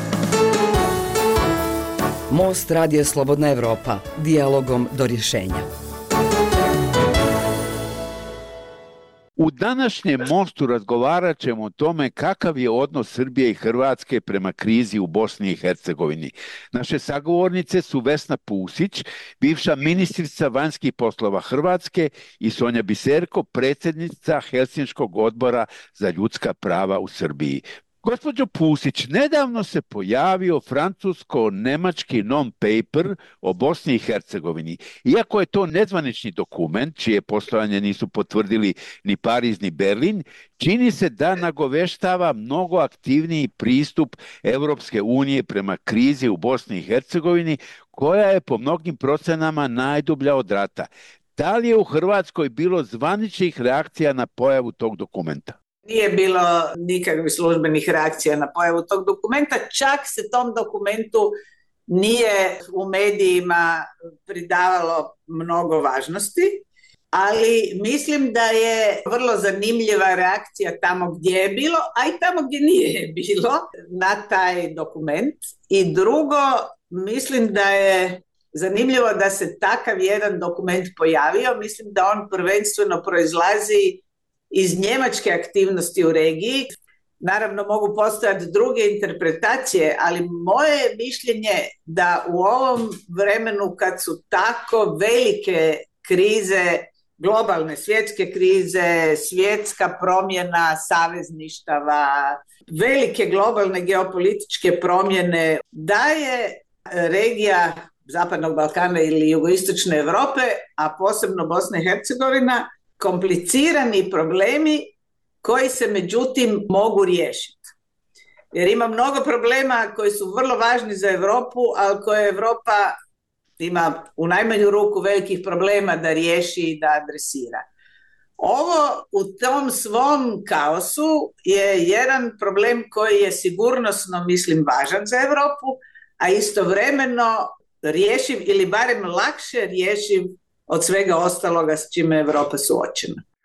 Most Radio Slobodna Evropa, dijalogom do rješenja. U današnjem Mostu razgovarat ćemo o tome kakav je odnos Srbije i Hrvatske prema krizi u Bosni i Hercegovini. Naše sagovornice su Vesna Pusić, bivša ministrica vanjskih poslova Hrvatske, i Sonja Biserko, predsjednica Helsinškog odbora za ljudska prava u Srbiji. Gospođo Pusić, nedavno se pojavio francusko-nemački non-paper o Bosni i Hercegovini. Iako je to nezvanični dokument, čije postojanje nisu potvrdili ni Pariz ni Berlin, čini se da nagoveštava mnogo aktivniji pristup Evropske unije prema krizi u Bosni i Hercegovini, koja je po mnogim procenama najdublja od rata. Da li je u Hrvatskoj bilo zvaničnih reakcija na pojavu tog dokumenta? Nije bilo nikakvih službenih reakcija na pojavu tog dokumenta, čak se tom dokumentu nije u medijima pridavalo mnogo važnosti, ali mislim da je vrlo zanimljiva reakcija tamo gdje je bilo, a i tamo gdje nije bilo na taj dokument. I drugo, mislim da je zanimljivo da se takav jedan dokument pojavio. Mislim da on prvenstveno proizlazi iz njemačke aktivnosti u regiji. Naravno, mogu postojati druge interpretacije, ali moje mišljenje da u ovom vremenu kad su tako velike krize, globalne svjetske krize, svjetska promjena savezništava, velike globalne geopolitičke promjene, da je regija Zapadnog Balkana ili jugoistočne Europe, a posebno Bosna i Hercegovina, komplicirani problemi koji se međutim mogu riješiti. Jer ima mnogo problema koji su vrlo važni za Europu, ali koje Europa ima u najmanju ruku velikih problema da riješi i da adresira. Ovo u tom svom kaosu je jedan problem koji je sigurnosno, mislim, važan za Europu, a istovremeno rješiv ili barem lakše rješiv od svega ostaloga s čime je Europa suočena.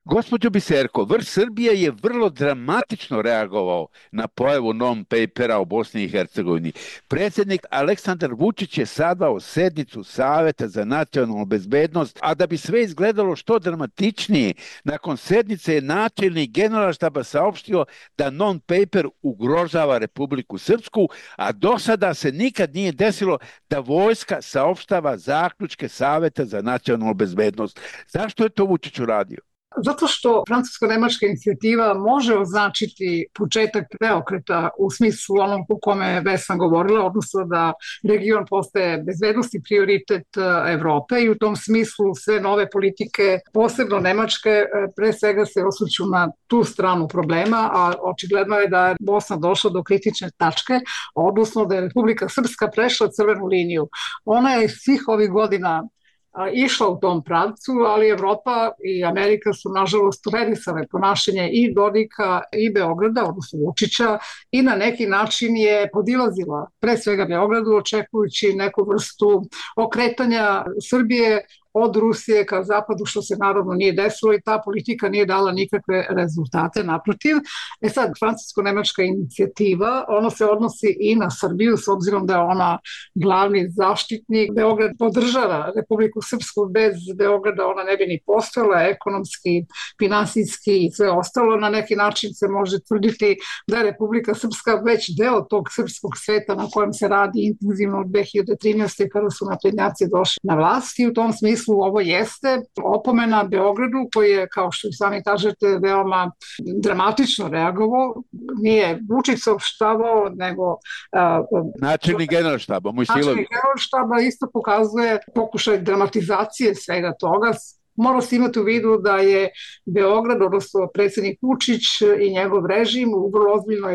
Gospođo Biserko, vrh Srbije je vrlo dramatično reagovao na pojavu non-papera u Bosni i Hercegovini. Predsjednik Aleksandar Vučić je sazvao sednicu Saveta za nacionalnu bezbednost, a da bi sve izgledalo što dramatičnije, nakon sednice je načelnik Generalštaba saopštio da non-paper ugrožava Republiku Srpsku, a do sada se nikad nije desilo da vojska saopštava zaključke Saveta za nacionalnu bezbednost. Zašto je to Vučić uradio? Zato što francusko-nemačka inicijativa može označiti početak preokreta u smislu onom u kome je Vesna govorila, odnosno da region postaje bezbednosni prioritet Evrope i u tom smislu sve nove politike, posebno nemačke, pre svega se osvrću na tu stranu problema, a očigledno je da je Bosna došla do kritične tačke, odnosno da je Republika Srpska prešla crvenu liniju. Ona je svih ovih godina išla u tom pravcu, ali Evropa i Amerika su nažalost redisale ponašanje i Dodika i Beograda, odnosno Vučića, i na neki način je podilazila pre svega Beogradu, očekujući neku vrstu okretanja Srbije od Rusije ka zapadu, što se naravno nije desilo i ta politika nije dala nikakve rezultate, naprotiv. E sad, francusko-nemačka inicijativa, ono se odnosi i na Srbiju, s obzirom da je ona glavni zaštitnik. Beograd podržava Republiku Srpsku, bez Beograda ona ne bi ni postojala, ekonomski, finansijski i sve ostalo. Na neki način se može tvrditi da je Republika Srpska već deo tog srpskog sveta na kojem se radi intenzivno od dve hiljade trinaeste. kada su naprednjaci došli na vlast i u tom smislu ovo jeste opomena Beogradu koji je, kao što i sami kažete, veoma dramatično reagovao. Nije Vučić saopštavao, nego načelnik Generalštaba, Mojsilović. Načelnik Generalštaba isto pokazuje pokušaj dramatizacije svega toga. Mora se imati u vidu da je Beograd, odnosno predsjednik Vučić i njegov režim u vrlo ozbiljnoj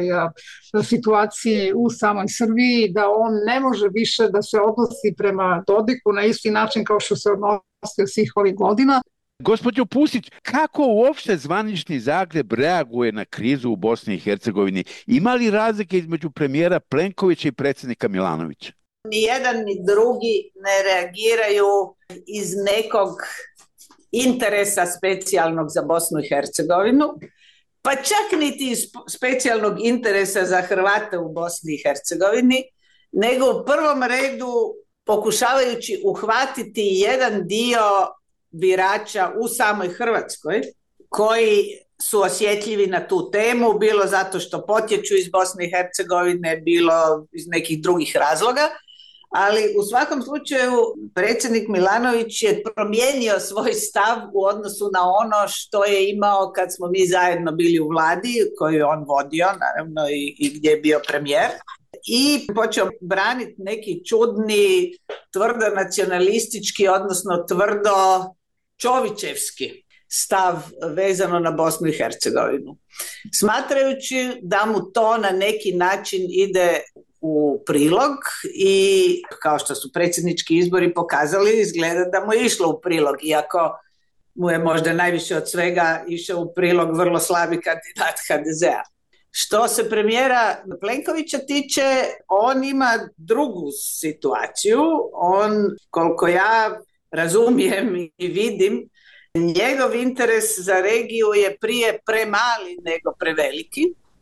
situaciji u samoj Srbiji, da on ne može više da se odnosi prema Dodiku na isti način kao što se odnosio svih ovih godina. Gospođo Pusić, kako uopšte zvanični Zagreb reaguje na krizu u Bosni i Hercegovini? Ima li razlike između premijera Plenkovića i predsjednika Milanovića? Ni jedan ni drugi ne reagiraju iz nekog interesa specijalnog za Bosnu i Hercegovinu, pa čak niti iz specijalnog interesa za Hrvate u Bosni i Hercegovini, nego u prvom redu pokušavajući uhvatiti jedan dio birača u samoj Hrvatskoj koji su osjetljivi na tu temu, bilo zato što potječu iz Bosne i Hercegovine, bilo iz nekih drugih razloga. Ali u svakom slučaju predsjednik Milanović je promijenio svoj stav u odnosu na ono što je imao kad smo mi zajedno bili u vladi, koju je on vodio, naravno i, i gdje je bio premijer. I počeo braniti neki čudni, tvrdo nacionalistički, odnosno tvrdo čovićevski stav vezano na Bosnu i Hercegovinu. Smatrajući da mu to na neki način ide u prilog i kao što su predsjednički izbori pokazali, izgleda da mu je išlo u prilog, iako mu je možda najviše od svega išao u prilog vrlo slabi kandidat ha de zea. Što se premijera Plenkovića tiče, on ima drugu situaciju. On, koliko ja razumijem i vidim, njegov interes za regiju je prije premali nego preveliki.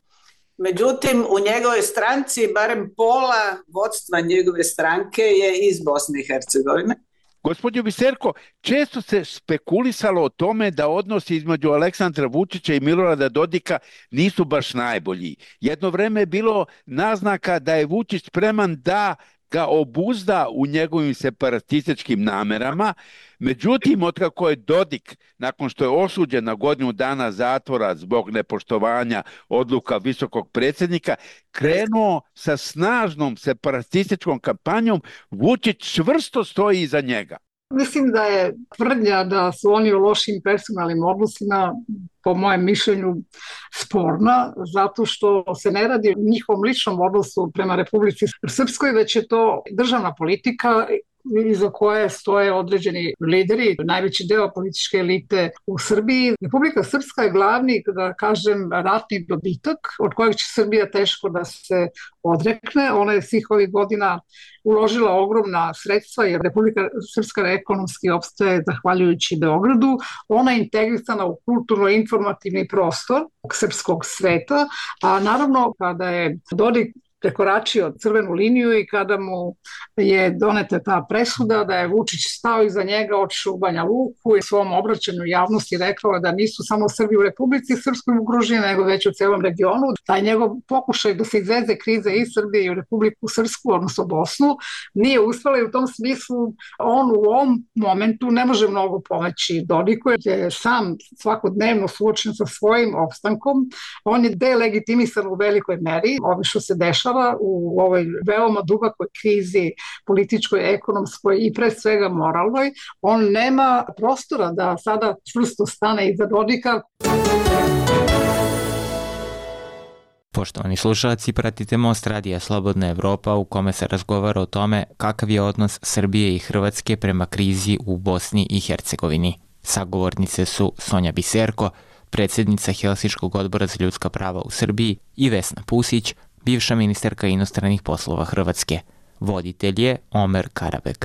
Međutim, u njegovoj stranci, barem pola vodstva njegove stranke je iz Bosne i Hercegovine. Gospođo Biserko, često se spekulisalo o tome da odnosi između Aleksandra Vučića i Milorada Dodika nisu baš najbolji. Jedno vreme je bilo naznaka da je Vučić spreman da ga obuzda u njegovim separatističkim namerama. Međutim, otkako je Dodik, nakon što je osuđen na godinu dana zatvora zbog nepoštovanja odluka visokog predsjednika, krenuo sa snažnom separatističkom kampanjom, Vučić čvrsto stoji iza njega. Mislim da je tvrdnja da su oni u lošim personalnim odnosima, po mojem mišljenju, sporna, zato što se ne radi o njihovom ličnom odnosu prema Republici Srpskoj, već je to državna politika iza koje stoje određeni lideri, najveći deo političke elite u Srbiji. Republika Srpska je glavni, da kažem, ratni dobitak od kojeg će Srbija teško da se odrekne. Ona je svih ovih godina uložila ogromna sredstva jer Republika Srpska ekonomski opstaje zahvaljujući Beogradu. Ona je integrisana u kulturno-informativni prostor srpskog sveta, a naravno kada je Dodik prekoračio crvenu liniju i kada mu je doneta ta presuda da je Vučić stao iza njega, otišao u Banja Luku i u svom obraćanju javnosti rekao da nisu samo Srbi u Republici Srpskoj ugroženi, nego već u celom regionu. Taj njegov pokušaj da se izveze krize iz Srbije i u Republiku Srpsku, odnosno Bosnu, nije uspela i u tom smislu on u ovom momentu ne može mnogo pomoći Dodiku, jer je sam svakodnevno suočen sa svojim opstankom. On je delegitimisan u velikoj meri, ovo što se dešava u ovoj veoma dubokoj krizi političkoj, ekonomskoj i pre svega moralnoj. On nema prostora da sada čvrsto stane iza Dodika. Poštovani slušalci, pratite Most radija Slobodna Evropa u kome se razgovara o tome kakav je odnos Srbije i Hrvatske prema krizi u Bosni i Hercegovini. Sagovornice su Sonja Biserko, predsjednica Helsinškog odbora za ljudska prava u Srbiji, i Vesna Pusić, bivša ministarka inostranih poslova Hrvatske. Voditelj je Omer Karabek.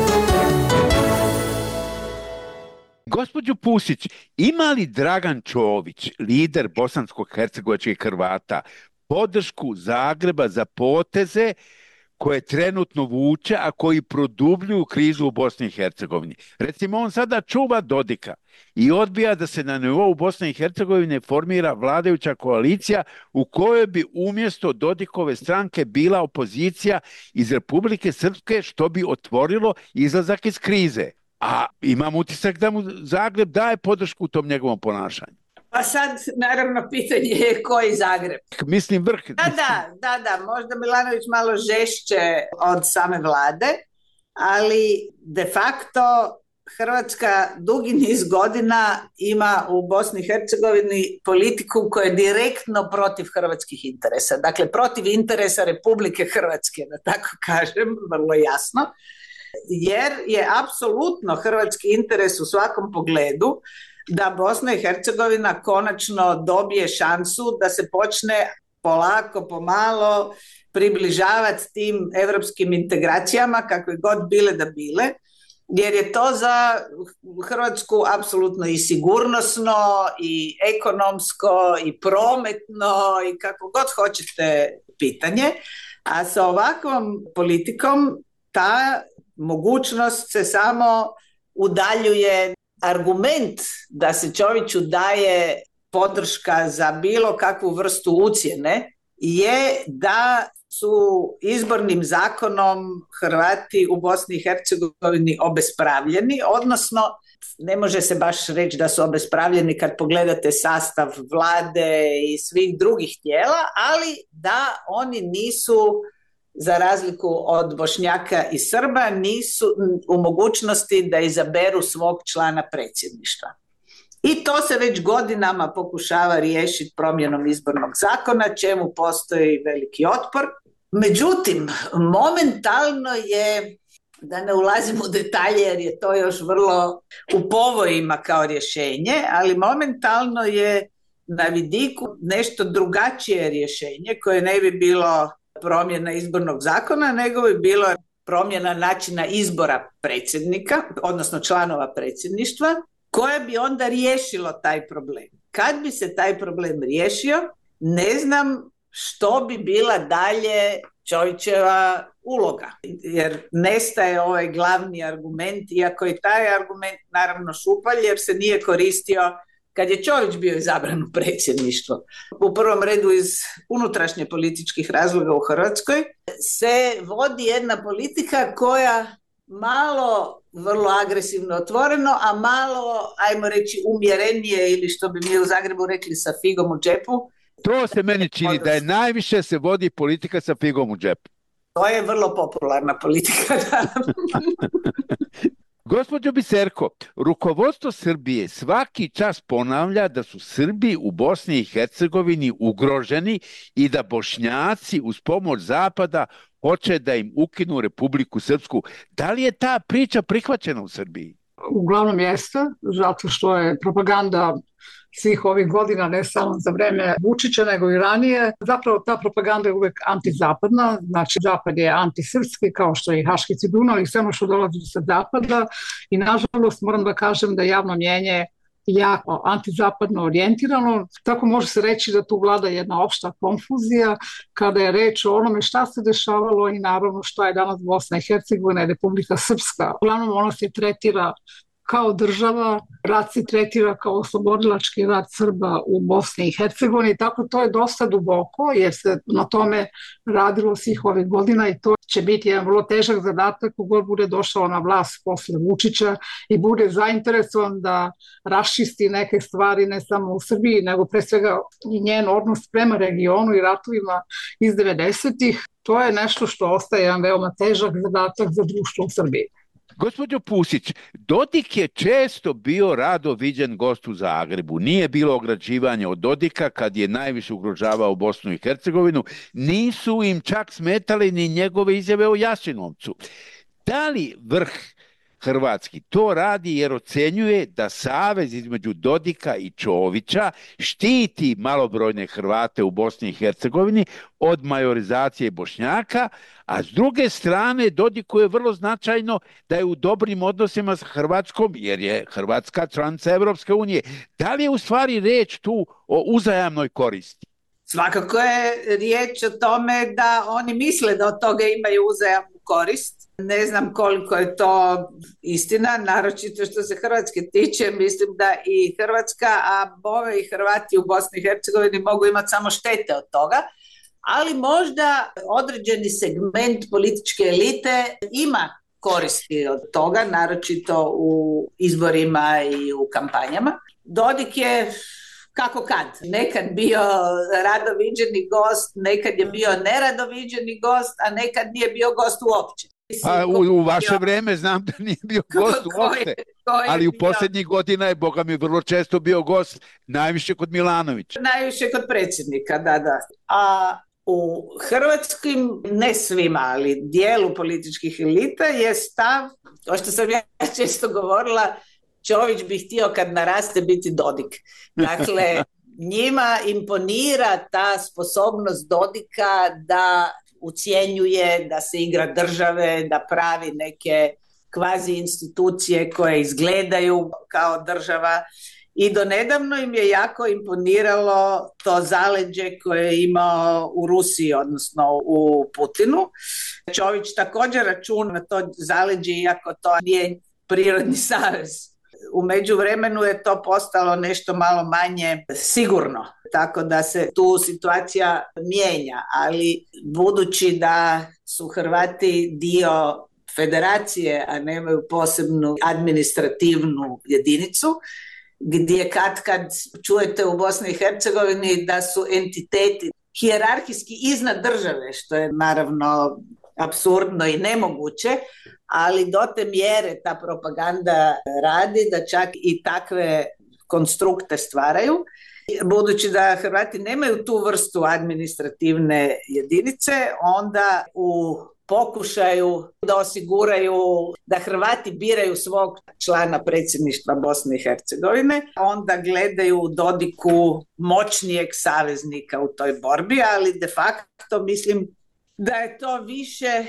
Gospođo Pusić, ima li Dragan Čović, lider bosansko-hercegovačkih Hrvata, podršku Zagreba za poteze koje trenutno vuče, a koji produbljuju krizu u Bosni i Hercegovini? Recimo, on sada čuva Dodika i odbija da se na nivou Bosne i Hercegovine formira vladajuća koalicija u kojoj bi umjesto Dodikove stranke bila opozicija iz Republike Srpske, što bi otvorilo izlazak iz krize. A imam utisak da mu Zagreb daje podršku u tom njegovom ponašanju. Pa sad, naravno, pitanje je koji Zagreb. Mislim vrh. Da, da, da, da, možda Milanović malo žešće od same vlade, ali de facto Hrvatska dugi niz godina ima u Bosni i Hercegovini politiku koja je direktno protiv hrvatskih interesa. Dakle, protiv interesa Republike Hrvatske, da tako kažem, vrlo jasno. Jer je apsolutno hrvatski interes u svakom pogledu da Bosna i Hercegovina konačno dobije šansu da se počne polako, pomalo približavati tim evropskim integracijama, kakve god bile da bile, jer je to za Hrvatsku apsolutno i sigurnosno, i ekonomsko, i prometno, i kako god hoćete pitanje. A sa ovakvom politikom ta mogućnost se samo udaljuje. Argument da se Čoviću daje podrška za bilo kakvu vrstu ucjene je da su izbornim zakonom Hrvati u Bosni i Hercegovini obespravljeni, odnosno ne može se baš reći da su obespravljeni kad pogledate sastav vlade i svih drugih tijela, ali da oni nisu, za razliku od Bošnjaka i Srba, nisu u mogućnosti da izaberu svog člana predsjedništva. I to se već godinama pokušava riješiti promjenom izbornog zakona, čemu postoji veliki otpor. Međutim, momentalno je, da ne ulazim u detalje jer je to još vrlo u povojima kao rješenje, ali momentalno je na vidiku nešto drugačije rješenje koje ne bi bilo promjena izbornog zakona, nego bi bilo promjena načina izbora predsjednika, odnosno članova predsjedništva, koje bi onda riješilo taj problem. Kad bi se taj problem riješio, ne znam što bi bila dalje Čovićeva uloga, jer nestaje ovaj glavni argument, iako je taj argument naravno šupalj, jer se nije koristio kad je Čović bio izabran u predsjedništvo. U prvom redu iz unutrašnje političkih razloga u Hrvatskoj se vodi jedna politika koja malo vrlo agresivno otvoreno, a malo, ajmo reći, umjerenije, ili što bi mi u Zagrebu rekli, sa figom u džepu. To se meni čini da je najviše se vodi politika sa figom u džepu. To je vrlo popularna politika. Da. Gospođo Biserko, rukovodstvo Srbije svaki čas ponavlja da su Srbi u Bosni i Hercegovini ugroženi i da Bošnjaci uz pomoć Zapada hoće da im ukinu Republiku Srpsku. Da li je ta priča prihvaćena u Srbiji? Uglavnom jeste, zato što je propaganda svih ovih godina, ne samo za vreme Vučića, nego i ranije. Zapravo ta propaganda je uvek antizapadna, znači Zapad je antisrpski, kao što je i Haški tribunal i sve ono što dolazi sa Zapada. I nažalost moram da kažem da javno mnjenje jako antizapadno orijentirano, tako može se reći da tu vlada jedna opšta konfuzija kada je reč o onome šta se dešavalo i naravno šta je danas Bosna i Hercegovina i Republika Srpska. Uglavnom ona se tretira kao država, rat se tretira kao oslobodilački rat Srba u Bosni i Hercegovini, tako to je dosta duboko jer se na tome radilo svih ovih godina i to će biti jedan vrlo težak zadatak kogod bude došao na vlast posle Vučića i bude zainteresovan da raščisti neke stvari ne samo u Srbiji, nego pre svega i njen odnos prema regionu i ratovima iz devedesetih. To je nešto što ostaje jedan veoma težak zadatak za društvo u Srbiji. Gospođo Pusić, Dodik je često bio rado viđen gost u Zagrebu. Nije bilo ograđivanja od Dodika kad je najviše ugrožavao Bosnu i Hercegovinu. Nisu im čak smetale ni njegove izjave o Jasenovcu. Da li vrh hrvatski to radi jer ocenjuje da savez između Dodika i Čovića štiti malobrojne Hrvate u Bosni i Hercegovini od majorizacije Bošnjaka, a s druge strane Dodiku je vrlo značajno da je u dobrim odnosima sa Hrvatskom jer je Hrvatska članica Evropske unije. Da li je u stvari reč tu o uzajamnoj koristi? Svakako je riječ o tome da oni misle da od toga imaju uzajamnu korist. Ne znam koliko je to istina, naročito što se Hrvatske tiče, mislim da i Hrvatska, a bove i Hrvati u Bosni i Hercegovini mogu imati samo štete od toga, ali možda određeni segment političke elite ima koristi od toga, naročito u izborima i u kampanjama. Dodik je kako kad. Nekad bio rado viđeni gost, nekad je bio nerado viđeni gost, a nekad nije bio gost uopće. A u, u vaše vreme znam da nije bio gost uopšte, ali u posljednjih godina je, boga mi, vrlo često bio gost, najviše kod Milanovića. Najviše kod predsjednika, da, da. A u hrvatskim, ne svima, ali dijelu političkih elita je stav, to što sam ja često govorila, Čović bi htio kad naraste biti Dodik. Dakle, njima imponira ta sposobnost Dodika da ucjenjuje, da se igra države, da pravi neke kvazi institucije koje izgledaju kao država. I donedavno im je jako imponiralo to zaleđe koje je imao u Rusiji, odnosno u Putinu. Čović također računa na to zaleđe, iako to nije prirodni savez. U međuvremenu je to postalo nešto malo manje sigurno, tako da se tu situacija mijenja, ali budući da su Hrvati dio federacije, a nemaju posebnu administrativnu jedinicu, gdje kad kad čujete u Bosni i Hercegovini da su entiteti hijerarhijski iznad države, što je naravno apsurdno i nemoguće, ali do te mjere ta propaganda radi da čak i takve konstrukte stvaraju. Budući da Hrvati nemaju tu vrstu administrativne jedinice, onda u pokušaju da osiguraju da Hrvati biraju svog člana predsjedništva Bosne i Hercegovine, onda gledaju u Dodiku moćnijeg saveznika u toj borbi, ali de facto mislim da je to više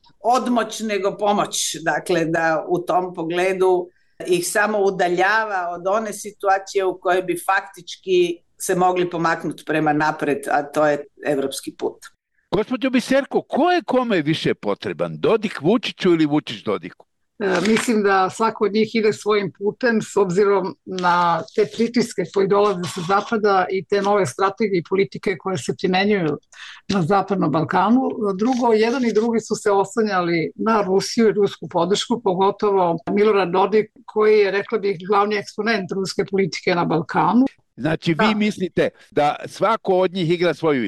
odmoć nego pomoć, dakle da u tom pogledu ih samo udaljava od one situacije u kojoj bi faktički se mogli pomaknuti prema napred, a to je evropski put. Gospođo Biserko, ko je kome više potreban? Dodik Vučiću ili Vučić Dodiku? E, mislim da svako od njih ide svojim putem s obzirom na te pritiske koji dolaze sa zapada i te nove strategije i politike koje se primenjuju na Zapadnom Balkanu. Drugo, jedan i drugi su se oslanjali na Rusiju i rusku podršku, pogotovo Milorad Dodik koji je, rekla bih, glavni eksponent ruske politike na Balkanu. Znači vi da. mislite da svako od njih igra svoju igru?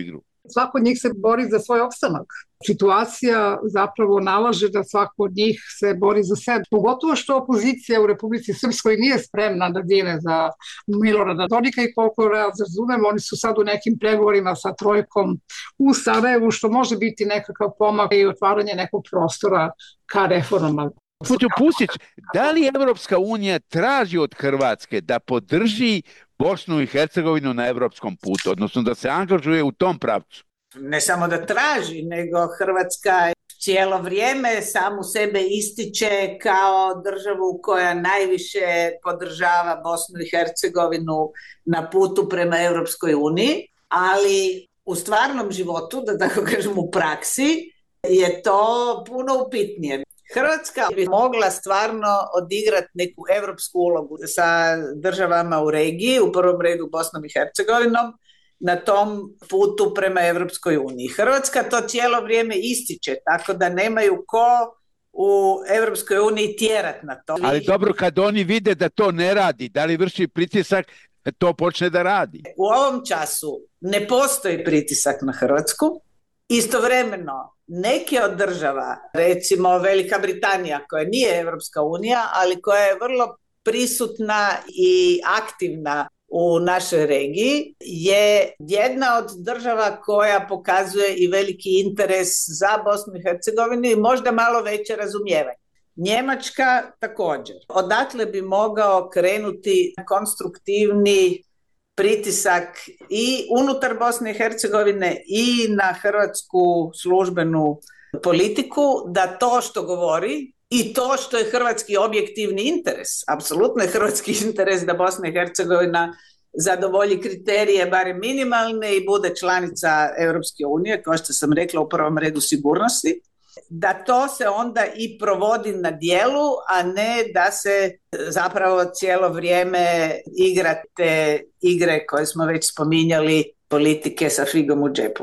Svako od njih se bori za svoj opstanak. Situacija zapravo nalaže da svako od njih se bori za sebe. Pogotovo što opozicija u Republici Srpskoj nije spremna da dine za Milorada Dodika i koliko ja razumem, oni su sad u nekim pregovorima sa trojkom u Sarajevu, što može biti nekakav pomak i otvaranje nekog prostora ka reformama. Gospođo Pusić, da li Evropska unija traži od Hrvatske da podrži Bosnu i Hercegovinu na evropskom putu, odnosno da se angažuje u tom pravcu? Ne samo da traži, nego Hrvatska cijelo vrijeme samu sebe ističe kao državu koja najviše podržava Bosnu i Hercegovinu na putu prema Europskoj uniji, ali u stvarnom životu, da tako kažem u praksi, je to puno upitnije. Hrvatska bi mogla stvarno odigrati neku europsku ulogu sa državama u regiji, u prvom redu Bosnom i Hercegovinom, na tom putu prema Europskoj uniji. Hrvatska to cijelo vrijeme ističe, tako da nemaju ko u Europskoj uniji tjerat na to. Ali dobro, kad oni vide da to ne radi, da li vrši pritisak da to počne da radi? U ovom času ne postoji pritisak na Hrvatsku. Istovremeno, neke od država, recimo Velika Britanija, koja nije Europska unija, ali koja je vrlo prisutna i aktivna u našoj regiji, je jedna od država koja pokazuje i veliki interes za Bosnu i Hercegovinu i možda malo veće razumijevanje. Njemačka također. Odatle bi mogao krenuti konstruktivni pritisak i unutar Bosne i Hercegovine i na hrvatsku službenu politiku, da to što govori i to što je hrvatski objektivni interes, apsolutno je hrvatski interes da Bosna i Hercegovina zadovolji kriterije, barem minimalne, i bude članica Europske unije, kao što sam rekla, u prvom redu sigurnosti, da to se onda i provodi na dijelu, a ne da se zapravo cijelo vrijeme igra te igre koje smo već spominjali, politike sa figom u džepu.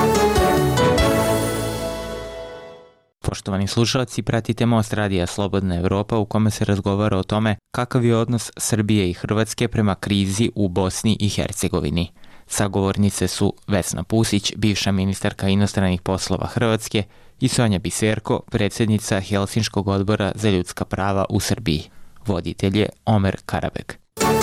Poštovani slušalci, pratite Most radija Slobodna Evropa u kome se razgovara o tome kakav je odnos Srbije i Hrvatske prema krizi u Bosni i Hercegovini. Sagovornice su Vesna Pusić, bivša ministarka inostranih poslova Hrvatske, i Sonja Biserko, predsjednica Helsinškog odbora za ljudska prava u Srbiji. Voditelj je Omer Karabek.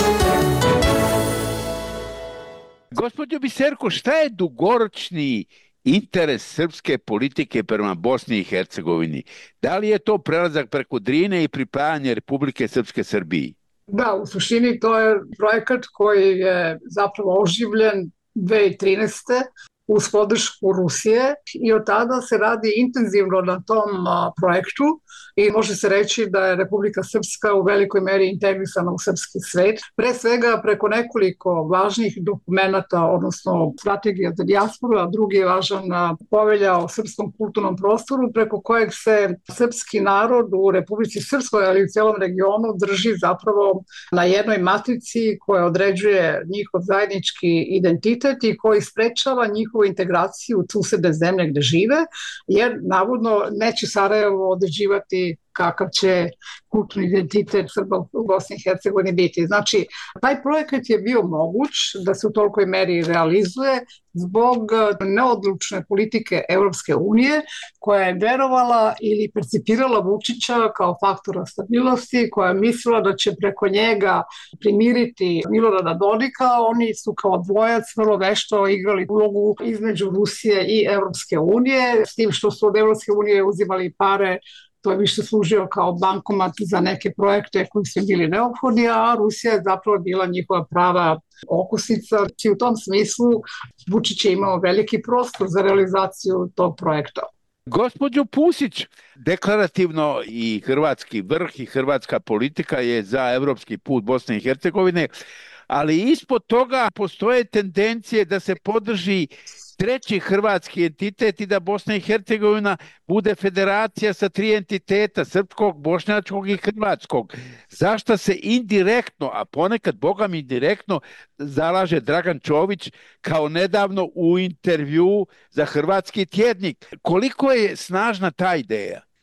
Gospođo Biserko, šta je dugoročni interes srpske politike prema Bosni i Hercegovini? Da li je to prelazak preko Drine i pripajanje Republike Srpske Srbiji? Da, u suštini to je projekat koji je zapravo oživljen dve hiljade trinaeste. uz podršku Rusije i od tada se radi intenzivno na tom a, projektu i može se reći da je Republika Srpska u velikoj meri integrisana u srpski svet. Pre svega preko nekoliko važnih dokumenata, odnosno strategija za dijasporu, a drugi je važan povelja o srpskom kulturnom prostoru, preko kojeg se srpski narod u Republici Srpskoj, ali i u cijelom regionu drži zapravo na jednoj matrici koja određuje njihov zajednički identitet i koji sprečava njihovu integraciju u susedne zemlje gde žive, jer navodno neće Sarajevo određivati kakav će kulturni identitet Srba u Bosni i Hercegovini biti. Znači, taj projekat je bio moguć da se u tolikoj meri realizuje zbog neodlučne politike Evropske unije, koja je verovala ili percipirala Vučića kao faktora stabilnosti, koja je mislila da će preko njega primiriti Milorada Dodika. Oni su kao dvojac vrlo vešto igrali ulogu između Rusije i Evropske unije, s tim što su od Evropske unije uzimali pare. To je više služio kao bankomat za neke projekte koji su bili neophodni, a Rusija je zapravo bila njihova prava okusica. I u tom smislu Vučić je imao veliki prostor za realizaciju tog projekta. Gospođo Pusić, deklarativno i hrvatski vrh i hrvatska politika je za evropski put Bosne i Hercegovine, ali ispod toga postoje tendencije da se podrži treći hrvatski entitet i da Bosna i Hercegovina bude federacija sa tri entiteta, srpskog, bošnjačkog i hrvatskog. Zašto se indirektno, a ponekad bogami indirektno, zalaže Dragan Čović kao nedavno u intervju za Hrvatski tjednik? Koliko je snažna ta ideja?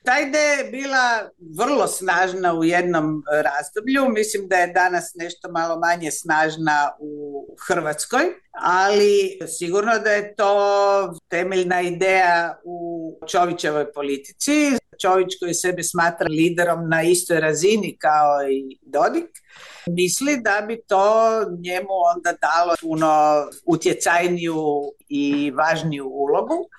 Ta ideja je bila vrlo snažna u jednom razdoblju, mislim da je danas nešto malo manje snažna u Hrvatskoj, ali sigurno da je to temeljna ideja u Čovićevoj politici. Čović koji sebe smatra liderom na istoj razini kao i Dodik, misli da bi to njemu onda dalo puno utjecajniju i važniju ulogu.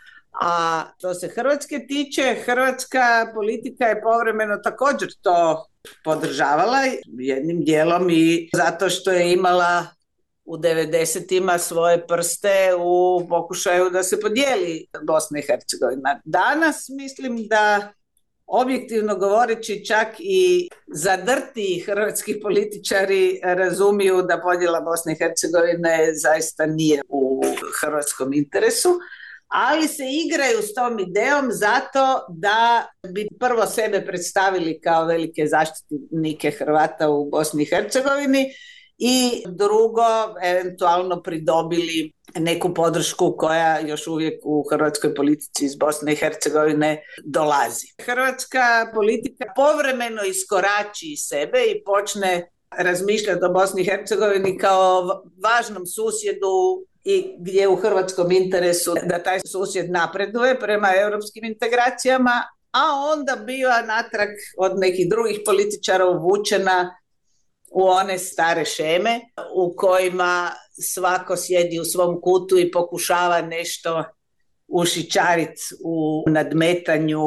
A što se Hrvatske tiče, hrvatska politika je povremeno također to podržavala, jednim dijelom i zato što je imala u devedesetima svoje prste u pokušaju da se podijeli Bosna i Hercegovina. Danas mislim da, objektivno govoreći, čak i zadrti hrvatski političari razumiju da podjela Bosne i Hercegovine zaista nije u hrvatskom interesu, ali se igraju s tom idejom zato da bi prvo sebe predstavili kao velike zaštitnike Hrvata u Bosni i Hercegovini i drugo eventualno pridobili neku podršku koja još uvijek u hrvatskoj politici iz Bosne i Hercegovine dolazi. Hrvatska politika povremeno iskorači sebe i počne razmišljati o Bosni i Hercegovini kao važnom susjedu i gdje je u hrvatskom interesu da taj susjed napreduje prema europskim integracijama, a onda biva natrag od nekih drugih političara uvučena u one stare šeme u kojima svako sjedi u svom kutu i pokušava nešto ušićariti u nadmetanju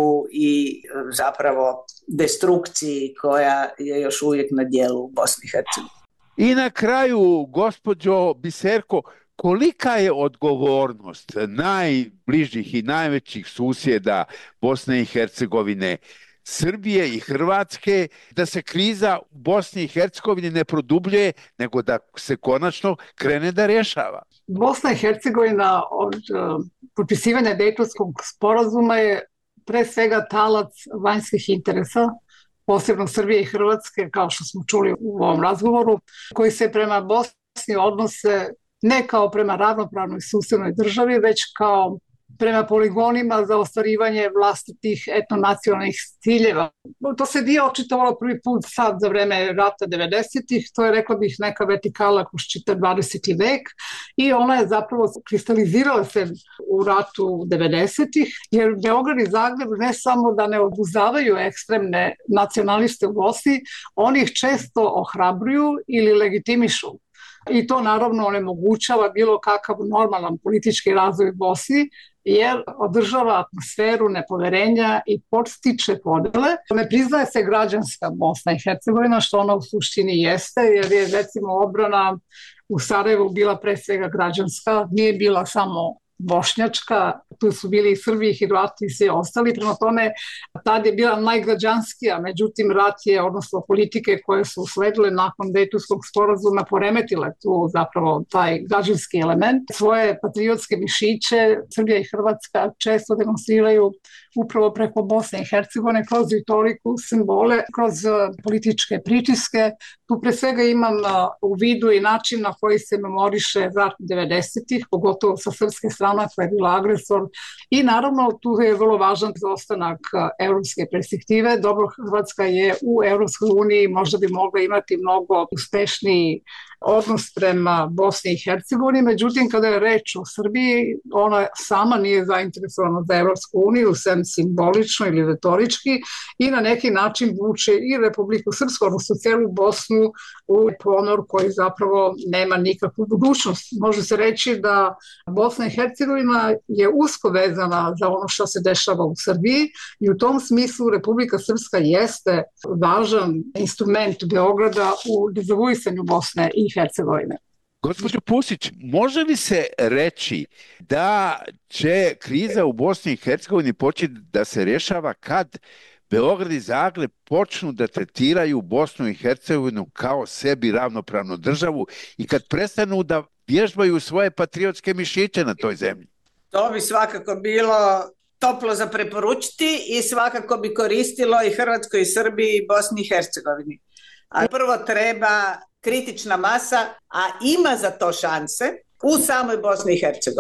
i zapravo destrukciji koja je još uvijek na djelu u Bosni i Hercegovini. I na kraju, gospođo Biserko, kolika je odgovornost najbližih i najvećih susjeda Bosne i Hercegovine, Srbije i Hrvatske, da se kriza u Bosni i Hercegovini ne produbljuje, nego da se konačno krene da rješava? Bosna i Hercegovina od uh, potpisivanja Dejtonskog sporazuma je pre svega talac vanjskih interesa, posebno Srbije i Hrvatske, kao što smo čuli u ovom razgovoru, koji se prema Bosni odnose ne kao prema ravnopravnoj susjednoj državi, već kao prema poligonima za ostvarivanje vlastitih etnonacionalnih ciljeva. To se nije očitovalo prvi put sad za vreme rata devedesetih, to je, rekla bih, neka vertikala kroz čitav dvadeseti vek i ona je zapravo kristalizirala se u ratu devedesetih, jer Beograd i Zagreb ne samo da ne oduzavaju ekstremne nacionaliste u Bosni, oni ih često ohrabruju ili legitimišu. I to naravno onemogućava bilo kakav normalan politički razvoj u Bosni, jer održava atmosferu nepoverenja i podstiče podele. Ne priznaje se građanska Bosna i Hercegovina, što ona u suštini jeste, jer je recimo odbrana u Sarajevu bila pre svega građanska, nije bila samo bošnjačka, tu su bili i Srbi i Hrvati i svi ostali, prema tome tad je bila najgrađanskija, međutim rat je, odnosno politike koje su usledile nakon Dejtonskog sporazuma poremetile tu zapravo taj građanski element. Svoje patriotske mišiće Srbija i Hrvatska često demonstriraju upravo preko Bosne i Hercegovine kroz retoriku, simbole, kroz političke pritiske. Tu pre svega imam u vidu i način na koji se memoriše rat devedesetih, pogotovo sa srpske strane koja je bila agresor, i naravno tu je vrlo važan ostanak evropske perspektive. Dobro, Hrvatska je u Evropskoj uniji, možda bi mogla imati mnogo uspešniji odnos prema Bosni i Hercegovini, međutim kada je reč o Srbiji, ona sama nije zainteresovana za Evropsku uniju, sem simbolično ili retorički, i na neki način vuče i Republiku Srpsku, odnosno celu Bosnu, u ponor koji zapravo nema nikakvu budućnost. Može se reći da Bosna i Hercegovina je usko vezana za ono što se dešava u Srbiji i u tom smislu Republika Srpska jeste važan instrument Beograda u dezavuisanju Bosne i Hercegovine. Gospođo Pusić, može li se reći da će kriza u Bosni i Hercegovini početi da se rješava kad Beograd i Zagreb počnu da tretiraju Bosnu i Hercegovinu kao sebi ravnopravnu državu i kad prestanu da vježbaju svoje patriotske mišiće na toj zemlji? To bi svakako bilo toplo za preporučiti i svakako bi koristilo i Hrvatskoj i Srbiji i Bosni i Hercegovini. A prvo treba kritična masa, a ima za to šanse u samoj Bosni i Hercegovini.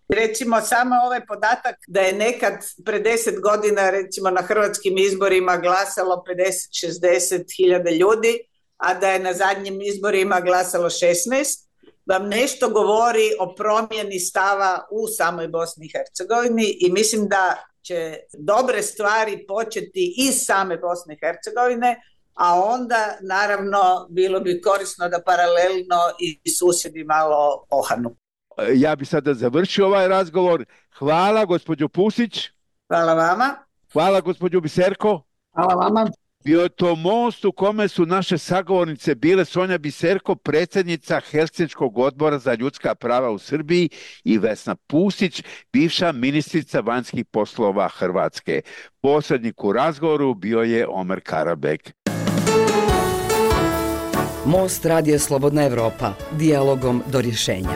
Recimo samo ovaj podatak da je nekad pre deset godina recimo na hrvatskim izborima glasalo pedeset do šezdeset hiljada ljudi, a da je na zadnjim izborima glasalo šesnaest, vam nešto govori o promjeni stava u samoj Bosni i Hercegovini i mislim da će dobre stvari početi iz same Bosne i Hercegovine, a onda naravno bilo bi korisno da paralelno i susjedi malo ohanu. Ja bi sada završio ovaj razgovor. Hvala gospođo Pusić. Hvala vama. Hvala gospođo Biserko. Hvala vama. Bio je to most u kome su naše sagovornice bile Sonja Biserko, predsjednica Helsinškog odbora za ljudska prava u Srbiji, i Vesna Pusić, bivša ministrica vanjskih poslova Hrvatske. Posrednik u razgovoru bio je Omer Karabek. Most Radija Slobodna Evropa. Dijalogom do rješenja.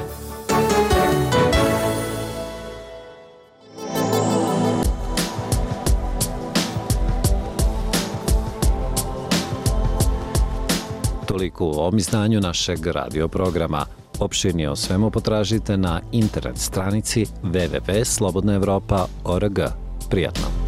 Toliko u ovom izdanju našeg radio programa. Opširnije o svemu potražite na internet stranici w w w tačka slobodna evropa tačka org. Prijatno!